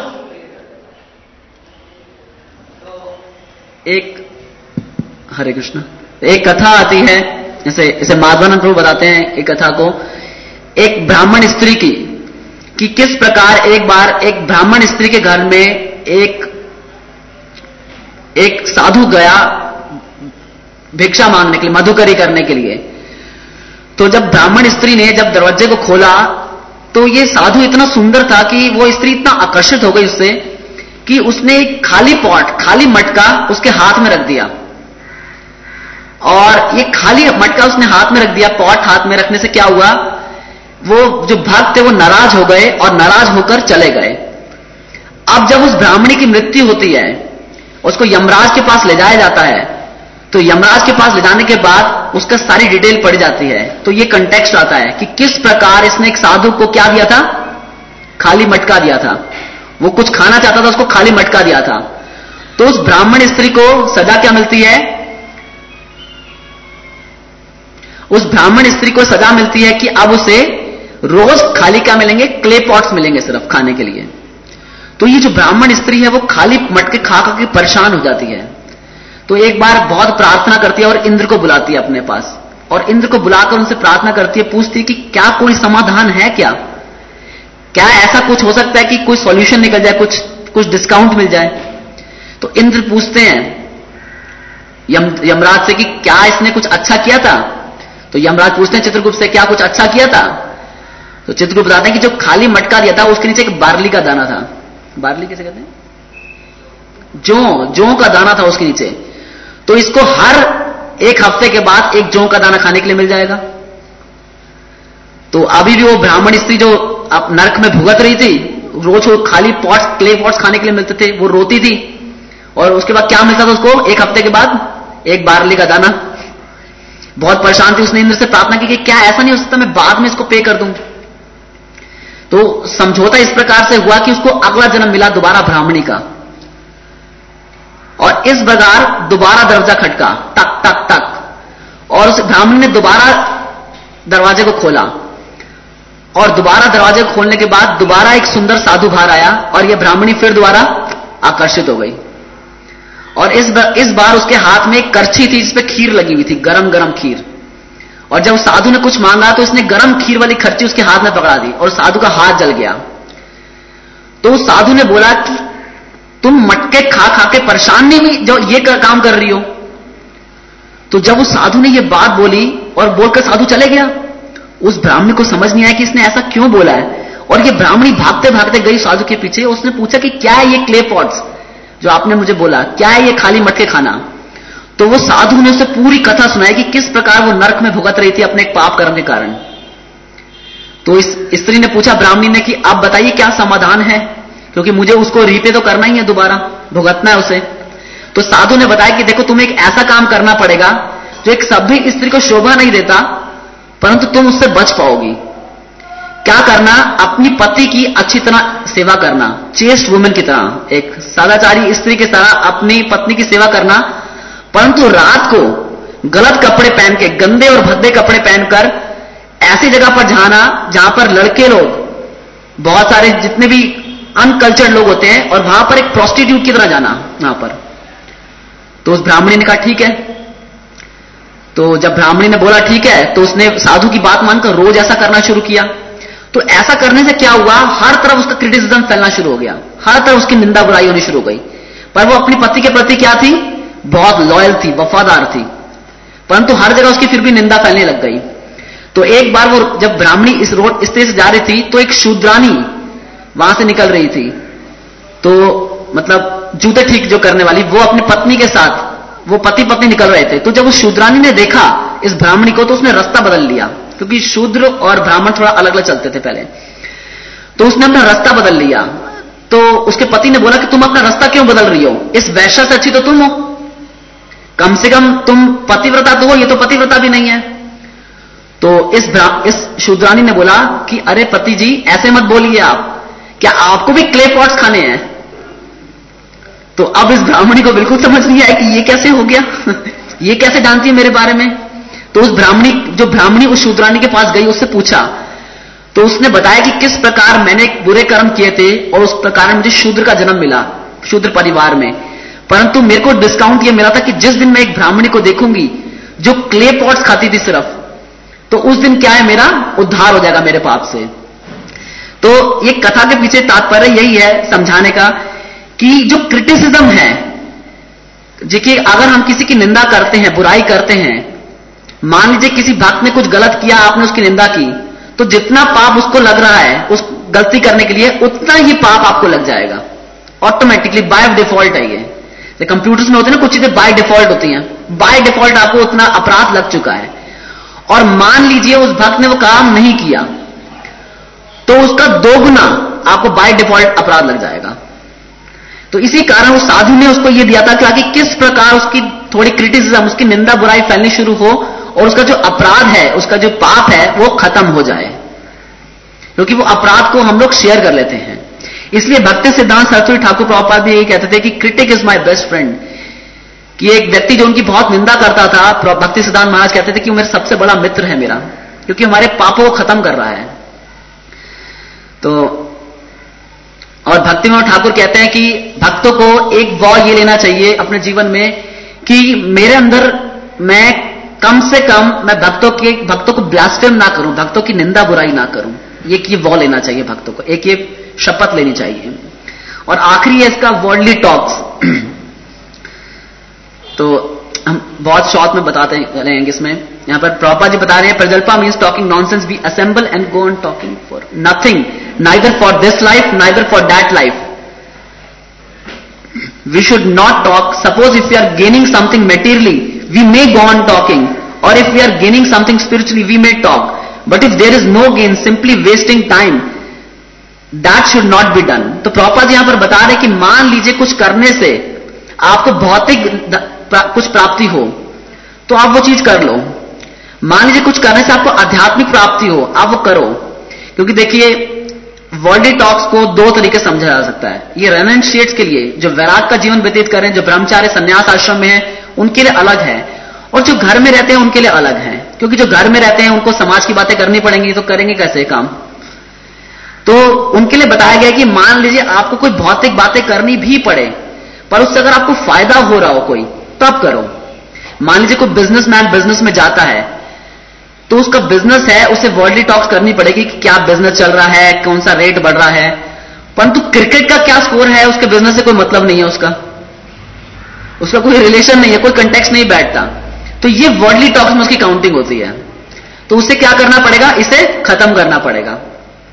हरे कृष्ण, एक कथा आती है, जैसे माधवानंद प्रभु बताते हैं एक कथा को, एक ब्राह्मण स्त्री की, कि किस प्रकार एक बार एक ब्राह्मण स्त्री के घर में एक साधु गया भिक्षा मांगने के लिए, मधुकरी करने के लिए। तो जब ब्राह्मण स्त्री ने जब दरवाजे को खोला तो ये साधु इतना सुंदर था कि वो स्त्री इतना आकर्षित हो गई उससे कि उसने एक खाली पॉट, खाली मटका उसके हाथ में रख दिया। और ये खाली मटका उसने हाथ में रख दिया, पॉट हाथ में रखने से क्या हुआ, वो जो भक्त थे वो नाराज हो गए और नाराज होकर चले गए। अब जब उस ब्राह्मणी की मृत्यु होती है, उसको यमराज के पास ले जाया जाता है, तो यमराज के पास ले जाने के बाद उसका सारी डिटेल पड़ जाती है। तो ये कंटेक्स्ट आता है कि किस प्रकार इसने एक साधु को क्या दिया था, खाली मटका दिया था। वो कुछ खाना चाहता था, उसको खाली मटका दिया था। तो उस ब्राह्मण स्त्री को सजा क्या मिलती है, उस ब्राह्मण स्त्री को सजा मिलती है कि अब उसे रोज खाली क्या मिलेंगे, क्ले पॉट्स मिलेंगे सिर्फ खाने के लिए। तो ये जो ब्राह्मण स्त्री है वो खाली मटके खा करके परेशान हो जाती है। तो एक बार बहुत प्रार्थना करती है और इंद्र को बुलाती है अपने पास, और इंद्र को बुलाकर उनसे प्रार्थना करती है, पूछती है कि क्या कोई समाधान है, क्या ऐसा कुछ हो सकता है कि कोई सॉल्यूशन निकल जाए, कुछ डिस्काउंट मिल जाए। तो इंद्र पूछते हैं यमराज से कि क्या इसने कुछ अच्छा किया था। तो यमराज पूछते हैं चित्रगुप्त से, क्या कुछ अच्छा किया था। तो चित्रगुप्त बताते हैं कि जो खाली मटका दिया था उसके नीचे एक बार्ली का दाना था। बार्ली कैसे कहते हैं, जौ का दाना था उसके नीचे। तो इसको हर एक हफ्ते के बाद एक जौ का दाना खाने के लिए मिल जाएगा। तो अभी भी वो ब्राह्मण स्त्री जो अब नरक में भुगत रही थी, रोज वो खाली पॉट्स, क्ले पॉट्स खाने के लिए मिलते थे, वो रोती थी। और उसके बाद क्या मिलता था उसको, एक हफ्ते के बाद एक बार्ली का दाना। बहुत परेशान थी, उसने इंद्र से प्रार्थना की कि क्या ऐसा नहीं हो सकता मैं बाद में इसको पे कर दूं। तो समझौता इस प्रकार से हुआ कि उसको अगला जन्म मिला दोबारा ब्राह्मणी का। और इस प्रकार दोबारा दरवाजा खटका, टक टक टक, और उस ब्राह्मण ने दोबारा दरवाजे को खोला। और दोबारा दरवाजे को खोलने के बाद दोबारा एक सुंदर साधु बाहर आया, और यह ब्राह्मणी फिर दोबारा आकर्षित हो गई। और इस बार उसके हाथ में एक करछी थी जिसपे खीर लगी हुई थी, गरम गरम खीर। और जब साधु ने कुछ मांगा तो इसने गरम खीर वाली खर्ची उसके हाथ में पकड़ा दी और साधु का हाथ जल गया। तो उस साधु ने बोला कि तुम मटके खा खा के परेशान नहीं हुई जो ये काम कर रही हो। तो जब उस साधु ने ये बात बोली और बोलकर साधु चले गया, उस ब्राह्मणी को समझ नहीं आया कि इसने ऐसा क्यों बोला है। और ये ब्राह्मणी भागते भागते गई साधु के पीछे, उसने पूछा कि क्या है ये क्ले पॉट्स जो आपने मुझे बोला, क्या है ये खाली मटके खाना। तो तो वो साधु ने उसे पूरी कथा सुनाई कि किस प्रकार वो नरक में भुगत रही थी अपने एक पाप कर्म के कारण। तो इस स्त्री ने पूछा ब्राह्मणी ने कि आप बताइए क्या समाधान है, क्योंकि मुझे उसको रीपे तो करना ही है, दोबारा भुगतना है उसे। तो साधु ने बताया कि देखो तुम्हें एक ऐसा काम करना पड़ेगा जो एक सभ्य स्त्री को शोभा नहीं देता, परंतु तुम उससे बच पाओगी। क्या करना, अपनी पति की अच्छी तरह सेवा करना, चेस्ट वुमेन की तरह, एक सदाचारी स्त्री की तरह अपनी पत्नी की सेवा करना, परंतु रात को गलत कपड़े पहन के, गंदे और भद्दे कपड़े पहनकर ऐसी जगह पर जाना जहां पर लड़के लोग, बहुत सारे जितने भी अनकल्चर्ड लोग होते हैं, और वहां पर एक प्रोस्टिट्यूट की तरह जाना वहां पर। तो उस ब्राह्मणी ने कहा ठीक है। तो जब ब्राह्मणी ने बोला ठीक है, तो उसने साधु की बात मानकर रोज ऐसा करना शुरू किया। तो ऐसा करने से क्या हुआ, हर तरफ उसका क्रिटिसिज्म फैलना शुरू हो गया, हर तरफ उसकी निंदा बुराई होनी शुरू हो गई। पर वो अपनी पति के प्रति क्या थी, बहुत लॉयल थी, वफादार थी, परंतु हर जगह उसकी फिर भी निंदा फैलने लग गई। तो एक बार वो जब ब्राह्मणी इस रोड स्टेज से जा रही थी, तो एक शूद्रानी वहां से निकल रही थी, तो मतलब जूते ठीक जो करने वाली, वो अपनी पत्नी के साथ, वो पति पत्नी निकल रहे थे। तो जब उस शूद्रानी ने देखा इस ब्राह्मणी को, तो उसने रास्ता बदल लिया, क्योंकि शूद्र और ब्राह्मण थोड़ा अलग अलग चलते थे पहले। तो उसने अपना रास्ता बदल लिया। तो उसके पति ने बोला कि तुम अपना रास्ता क्यों बदल रही हो, इस वैश्या से अच्छी तो तुम हो, कम से कम तुम पतिव्रता तो हो, ये तो पतिव्रता भी नहीं है। तो इस शूद्रानी ने बोला कि अरे पति जी ऐसे मत बोलिए, आप क्या आपको भी क्ले पॉट्स खाने हैं। तो अब इस ब्राह्मणी को बिल्कुल समझ नहीं आया कि ये कैसे हो गया ये कैसे जानती है मेरे बारे में। तो उस ब्राह्मणी उस शूद्रानी के पास गई, उससे पूछा, तो उसने बताया कि किस प्रकार मैंने बुरे कर्म किए थे और उस प्रकार मुझे शूद्र का जन्म मिला, शूद्र परिवार में, परंतु मेरे को डिस्काउंट यह मिला था कि जिस दिन मैं एक ब्राह्मणी को देखूंगी जो क्ले पॉट्स खाती थी सिर्फ, तो उस दिन क्या है, मेरा उद्धार हो जाएगा मेरे पाप से। तो ये कथा के पीछे तात्पर्य यही है समझाने का कि जो क्रिटिसिज्म है, देखिए अगर हम किसी की निंदा करते हैं, बुराई करते हैं, मान लीजिए किसी भक्त ने कुछ गलत किया, आपने उसकी निंदा की, तो जितना पाप उसको लग रहा है उस गलती करने के लिए, उतना ही पाप आपको लग जाएगा ऑटोमेटिकली, बाय डिफॉल्ट है ये। कंप्यूटर्स में होते हैं ना कुछ चीजें बाय डिफॉल्ट होती हैं, बाय डिफॉल्ट आपको उतना अपराध लग चुका है। और मान लीजिए उस भक्त ने वो काम नहीं किया, तो उसका 2 गुना आपको बाय डिफॉल्ट अपराध लग जाएगा। तो इसी कारण उस साधु ने उसको यह दिया था कि किस प्रकार उसकी थोड़ी क्रिटिसिज्म, उसकी निंदा बुराई फैलनी शुरू हो और उसका जो अपराध है, उसका जो पाप है वो खत्म हो जाए, क्योंकि वो अपराध को हम लोग शेयर कर लेते हैं। इसलिए भक्ति सिद्धांत सरस्वती ठाकुर प्रभुपाद भी यही कहते थे कि critic is my best friend, कि एक व्यक्ति जो उनकी बहुत निंदा करता था, भक्ति सिद्धांत महाराज कहते थे कि वो मेरा सबसे बड़ा मित्र है मेरा, क्योंकि हमारे पापों को खत्म कर रहा है। तो और भक्ति विनोद ठाकुर कहते हैं कि भक्तों को एक वॉ ये लेना चाहिए अपने जीवन में कि मेरे अंदर मैं कम से कम मैं भक्तों को ब्लास्फेम ना करूं, भक्तों की निंदा बुराई ना करूं, ये वॉ लेना चाहिए भक्तों को, एक ये शपथ लेनी चाहिए। और आखिरी है इसका वर्ल्डली टॉक्स। तो हम बहुत शॉर्ट में बताते रहेंगे इसमें। यहां पर प्रभुपाद जी बता रहे हैं, प्रजल्पा means talking nonsense, we assemble and go on talking for nothing, neither for this life neither for that life. We should not talk. Suppose if we are gaining something materially, we may go on talking, or if we are gaining something spiritually, we may talk. But if there is no gain, simply wasting time, that should not be done. तो प्रभुपाद जी यहां पर बता रहे कि मान लीजिए कुछ करने से आपको भौतिक कुछ प्राप्ति हो, तो आप वो चीज कर लो। मान लीजिए कुछ करने से आपको आध्यात्मिक प्राप्ति हो, आप वो करो। क्योंकि देखिए वर्ल्डली टॉक्स को 2 तरीके समझा जा सकता है। ये रेनेंशिएट्स के लिए, जो वैराग का जीवन व्यतीत कर रहे हैं, जो ब्रह्मचार्य संन्यास आश्रम में है, उनके लिए अलग है, और जो घर में रहते हैं उनके लिए अलग है। क्योंकि जो घर में रहते हैं उनको समाज की बातें करनी पड़ेंगी, तो करेंगे कैसे काम। तो उनके लिए बताया गया कि मान लीजिए आपको कोई भौतिक बातें करनी भी पड़े, पर उससे अगर आपको फायदा हो रहा हो कोई, तब करो। मान लीजिए कोई बिजनेसमैन बिजनेस में जाता है, तो उसका बिजनेस है, उसे वर्ल्डली टॉक्स करनी पड़ेगी कि क्या बिजनेस चल रहा है, कौन सा रेट बढ़ रहा है। परंतु क्रिकेट का क्या स्कोर है, उसके बिजनेस से कोई मतलब नहीं है, उसका कोई रिलेशन नहीं है, कोई कंटेक्स्ट नहीं बैठता। तो ये वर्ल्डली टॉक्स में उसकी काउंटिंग होती है। तो उसे क्या करना पड़ेगा, इसे खत्म करना पड़ेगा।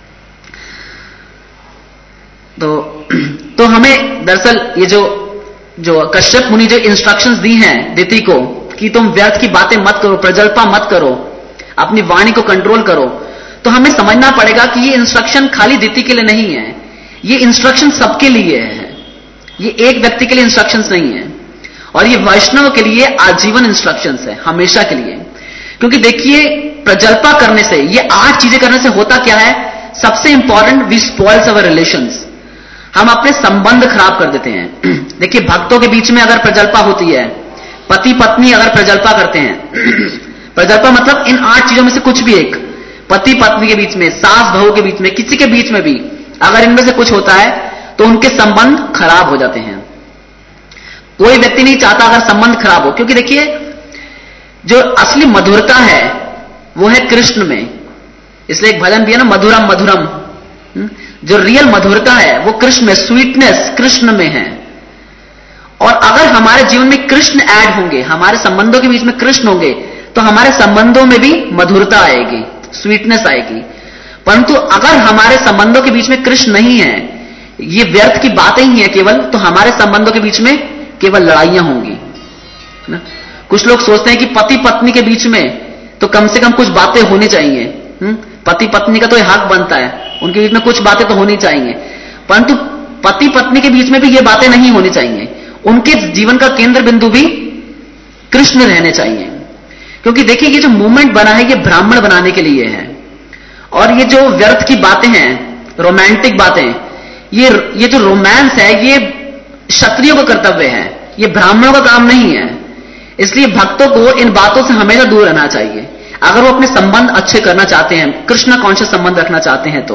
तो हमें दरअसल ये जो जो कश्यप मुनि जो इंस्ट्रक्शंस दी हैं दिति को कि तुम व्यर्थ की बातें मत करो, प्रजल्पा मत करो, अपनी वाणी को कंट्रोल करो, तो हमें समझना पड़ेगा कि ये इंस्ट्रक्शन खाली दिति के लिए नहीं है, ये इंस्ट्रक्शन सबके लिए है, ये एक व्यक्ति के लिए इंस्ट्रक्शंस नहीं है, और ये वैष्णव के लिए आजीवन इंस्ट्रक्शंस है, हमेशा के लिए। क्योंकि देखिए प्रजल्पा करने से, ये 8 चीजें करने से होता क्या है, सबसे important, we spoils our relations, हम अपने संबंध खराब कर देते हैं। देखिए भक्तों के बीच में अगर प्रजल्पा होती है, पति पत्नी अगर प्रजल्पा करते हैं, प्रजल्पा मतलब इन 8 चीजों में से कुछ भी एक, पति पत्नी के बीच में, सास बहू के बीच में, किसी के बीच में भी अगर इनमें से कुछ होता है तो उनके संबंध खराब हो जाते हैं। कोई व्यक्ति नहीं चाहता अगर संबंध खराब हो, क्योंकि देखिए जो असली मधुरता है वो है कृष्ण में, इसलिए एक भजन भी है ना, मधुरम मधुरम, जो रियल मधुरता है वो कृष्ण में, स्वीटनेस कृष्ण में है। और अगर हमारे जीवन में कृष्ण ऐड होंगे, हमारे संबंधों के बीच में कृष्ण होंगे, तो हमारे संबंधों में भी मधुरता आएगी, स्वीटनेस आएगी। परंतु अगर हमारे संबंधों के बीच में कृष्ण नहीं है, ये व्यर्थ की बातें ही है केवल, तो हमारे संबंधों के बीच में केवल लड़ाइयां होंगी ना। कुछ लोग सोचते हैं कि पति पत्नी के बीच में तो कम से कम कुछ बातें होनी चाहिए, पति पत्नी का तो ये हक बनता है, उनके बीच में कुछ बातें तो होनी चाहिए, परंतु पति पत्नी के बीच में भी ये बातें नहीं होनी चाहिए, उनके जीवन का केंद्र बिंदु भी कृष्ण रहने चाहिए। क्योंकि देखिए ये जो मूवमेंट बना है ये ब्राह्मण बनाने के लिए है, और ये जो व्यर्थ की बातें हैं, रोमांटिक बातें, ये जो रोमांस है ये क्षत्रियों का कर्तव्य है, ये ब्राह्मणों का काम नहीं है। इसलिए भक्तों को इन बातों से हमेशा दूर रहना चाहिए अगर वो अपने संबंध अच्छे करना चाहते हैं, कृष्ण कॉन्शियस संबंध रखना चाहते हैं तो।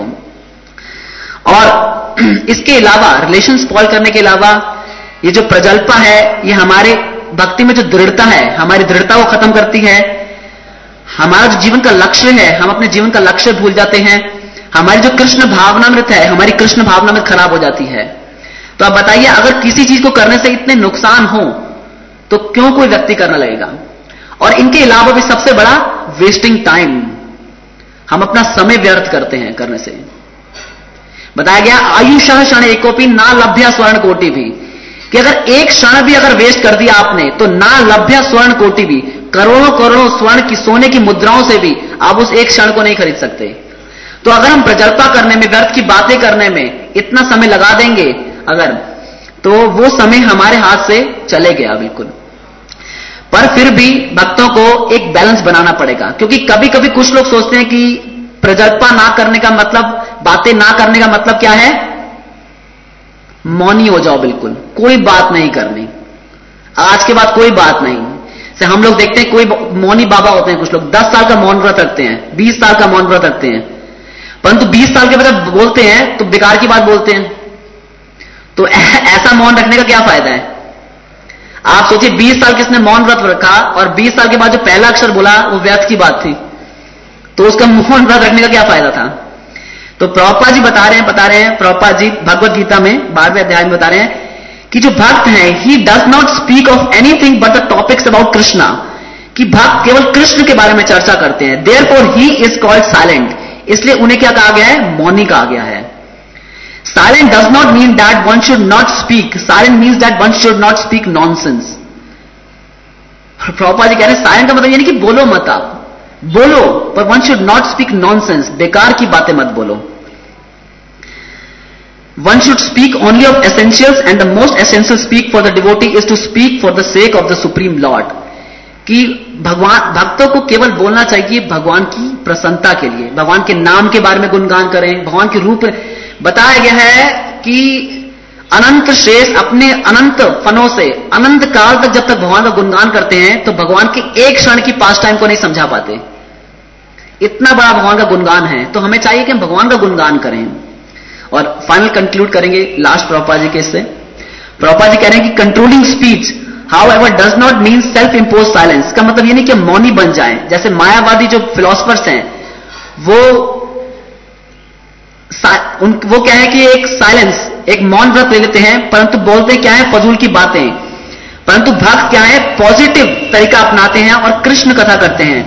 और इसके अलावा रिलेशन स्पॉइल करने के अलावा ये जो प्रजल्पा है ये हमारे भक्ति में जो दृढ़ता है, हमारी दृढ़ता को खत्म करती है। हमारा जो जीवन का लक्ष्य है, हम अपने जीवन का लक्ष्य भूल जाते हैं, हमारी जो कृष्ण भावनामृत है, हमारी कृष्ण भावनामृत खराब हो जाती है। तो आप बताइए अगर किसी चीज को करने से इतने नुकसान हो तो क्यों कोई व्यक्ति करने लगेगा। और इनके अलावा भी सबसे बड़ा वेस्टिंग टाइम, हम अपना समय व्यर्थ करते हैं करने से। बताया गया आयुषः क्षण एकोपी ना लभ्य स्वर्ण कोटि भी, कि अगर एक क्षण भी अगर वेस्ट कर दिया आपने तो ना लभ्य स्वर्ण कोटि भी, करोड़ों करोड़ों स्वर्ण की सोने की मुद्राओं से भी आप उस एक क्षण को नहीं खरीद सकते। तो अगर हम प्रजल्पा करने में, व्यर्थ की बातें करने में इतना समय लगा देंगे अगर, तो वो समय हमारे हाथ से चले गया बिल्कुल। पर फिर भी भक्तों को एक बैलेंस बनाना पड़ेगा, क्योंकि कभी कभी कुछ लोग सोचते हैं कि प्रजल्पा ना करने का मतलब, बातें ना करने का मतलब क्या है, मौनी हो जाओ बिल्कुल, कोई बात नहीं करनी, आज के बाद कोई बात नहीं। से हम लोग देखते हैं कोई मौनी बाबा होते हैं, कुछ लोग 10 साल का मौन व्रत रखते हैं, 20 साल का मौन व्रत रखते हैं, परंतु 20 साल के बाद बोलते हैं तो बेकार की बात बोलते हैं। तो ऐसा मौन रखने का क्या फायदा है। आप सोचिए 20 साल किसने मौन व्रत रखा और 20 साल के बाद जो पहला अक्षर बोला वो व्यर्थ की बात थी, तो उसका मौन व्रत रखने का क्या फायदा था। तो प्रभुपाद जी बता रहे हैं प्रभुपाद जी भगवत गीता में 12वें अध्याय में बता रहे हैं कि जो भक्त है, he does not speak of anything but the topics about Krishna, कि भक्त केवल कृष्ण के बारे में चर्चा करते हैं। Therefore he is called silent, इसलिए उन्हें क्या कहा गया है, मौनी कहा गया है। Silent does not mean that one should not speak, silent means that one should not speak nonsense. Prabhupada ji कह रहे हैं साइलेंट का मतलब ये नहीं कि बोलो मत, आप बोलो, पर one should not speak nonsense, बेकार की बातें मत बोलो। One should speak only of essentials, and the most essential speak for the devotee is to speak for the sake of the Supreme Lord. कि भगवान, भक्तों को केवल बोलना चाहिए भगवान की प्रसन्नता के लिए, भगवान के नाम के बारे में गुणगान करें, भगवान के रूप बताया गया है कि अनंत श्रेष्ठ अपने अनंत फनों से अनंत काल तक जब तक भगवान का गुणगान करते हैं तो भगवान के एक क्षण की पास टाइम को नहीं समझा पाते। इतना बड़ा भगवान का गुणगान है, तो हमें चाहिए कि हम भगवान का गुणगान करें। और फाइनल कंक्लूड करेंगे लास्ट प्रभुपाद जी के इससे। प्रभुपाद जी कह रहे हैं कि controlling speech however does not mean self impose silence, का मतलब ये नहीं कि मौनी बन जाएं। जैसे मायावादी जो फिलोसफर्स हैं वो क्या है कि एक साइलेंस, एक मौन व्रत ले लेते हैं, परंतु बोलते क्या है, फजूल की बातें। परंतु भक्त क्या है, पॉजिटिव तरीका अपनाते हैं और कृष्ण कथा करते हैं।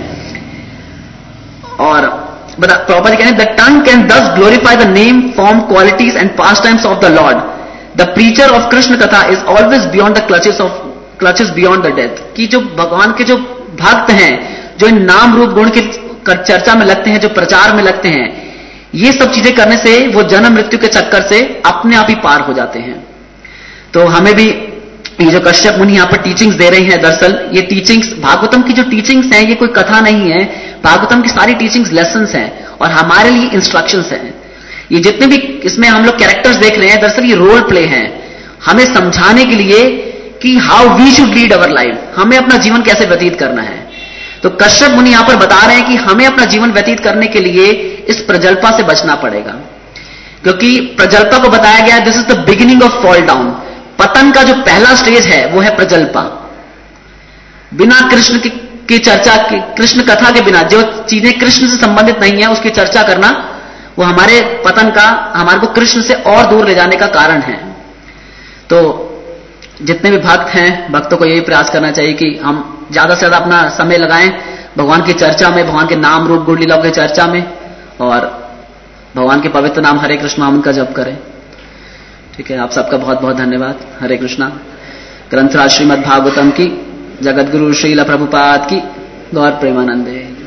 और प्रभुपाद कहते हैं the tongue can thus glorify the name, form, qualities and pastimes of the Lord. The preacher of Krishna katha is always beyond the clutches beyond the death. कि जो भगवान के जो भक्त हैं, जो इन नाम रूप गुण की चर्चा में लगते हैं, जो प्रचार में लगते हैं, ये सब चीजें करने से वो जन्म मृत्यु के चक्कर से अपने आप ही पार हो जाते हैं। तो हमें भी ये जो कश्यप मुनि यहां पर टीचिंग्स दे रहे हैं, दरअसल ये टीचिंग्स, भागवतम की जो टीचिंग्स हैं, ये कोई कथा नहीं है। भागवतम की सारी टीचिंग्स लेसन्स हैं और हमारे लिए इंस्ट्रक्शंस हैं। ये जितने भी इसमें हम लोग कैरेक्टर्स देख रहे हैं, दरअसल ये रोल प्ले हैं, हमें समझाने के लिए कि how we should lead our life, हमें अपना जीवन कैसे व्यतीत करना है। तो कश्यप मुनि यहां पर बता रहे हैं कि हमें अपना जीवन व्यतीत करने के लिए इस प्रजल्पा से बचना पड़ेगा, क्योंकि प्रजल्पा को बताया गया this is the beginning of fall down. पतन का जो पहला स्टेज है वो है प्रजल्पा। बिना कृष्ण की चर्चा, कृष्ण कथा के बिना, जो चीजें कृष्ण से संबंधित नहीं है उसकी चर्चा करना, वो हमारे पतन का, हमारे को कृष्ण से और दूर ले जाने का कारण है। तो जितने भी भक्त हैं, भक्तों को यही प्रयास करना चाहिए कि हम ज्यादा से ज्यादा अपना समय लगाएं भगवान की चर्चा में, भगवान के नाम रूप गुण लीलाओं की चर्चा में, और भगवान के पवित्र नाम हरे कृष्ण नाम का जप करें। ठीक है, आप सबका बहुत बहुत धन्यवाद। हरे कृष्णा। ग्रंथराज श्रीमद् भागवतम की, जगत गुरु श्रील प्रभुपाद की, गौर प्रेमानंदे।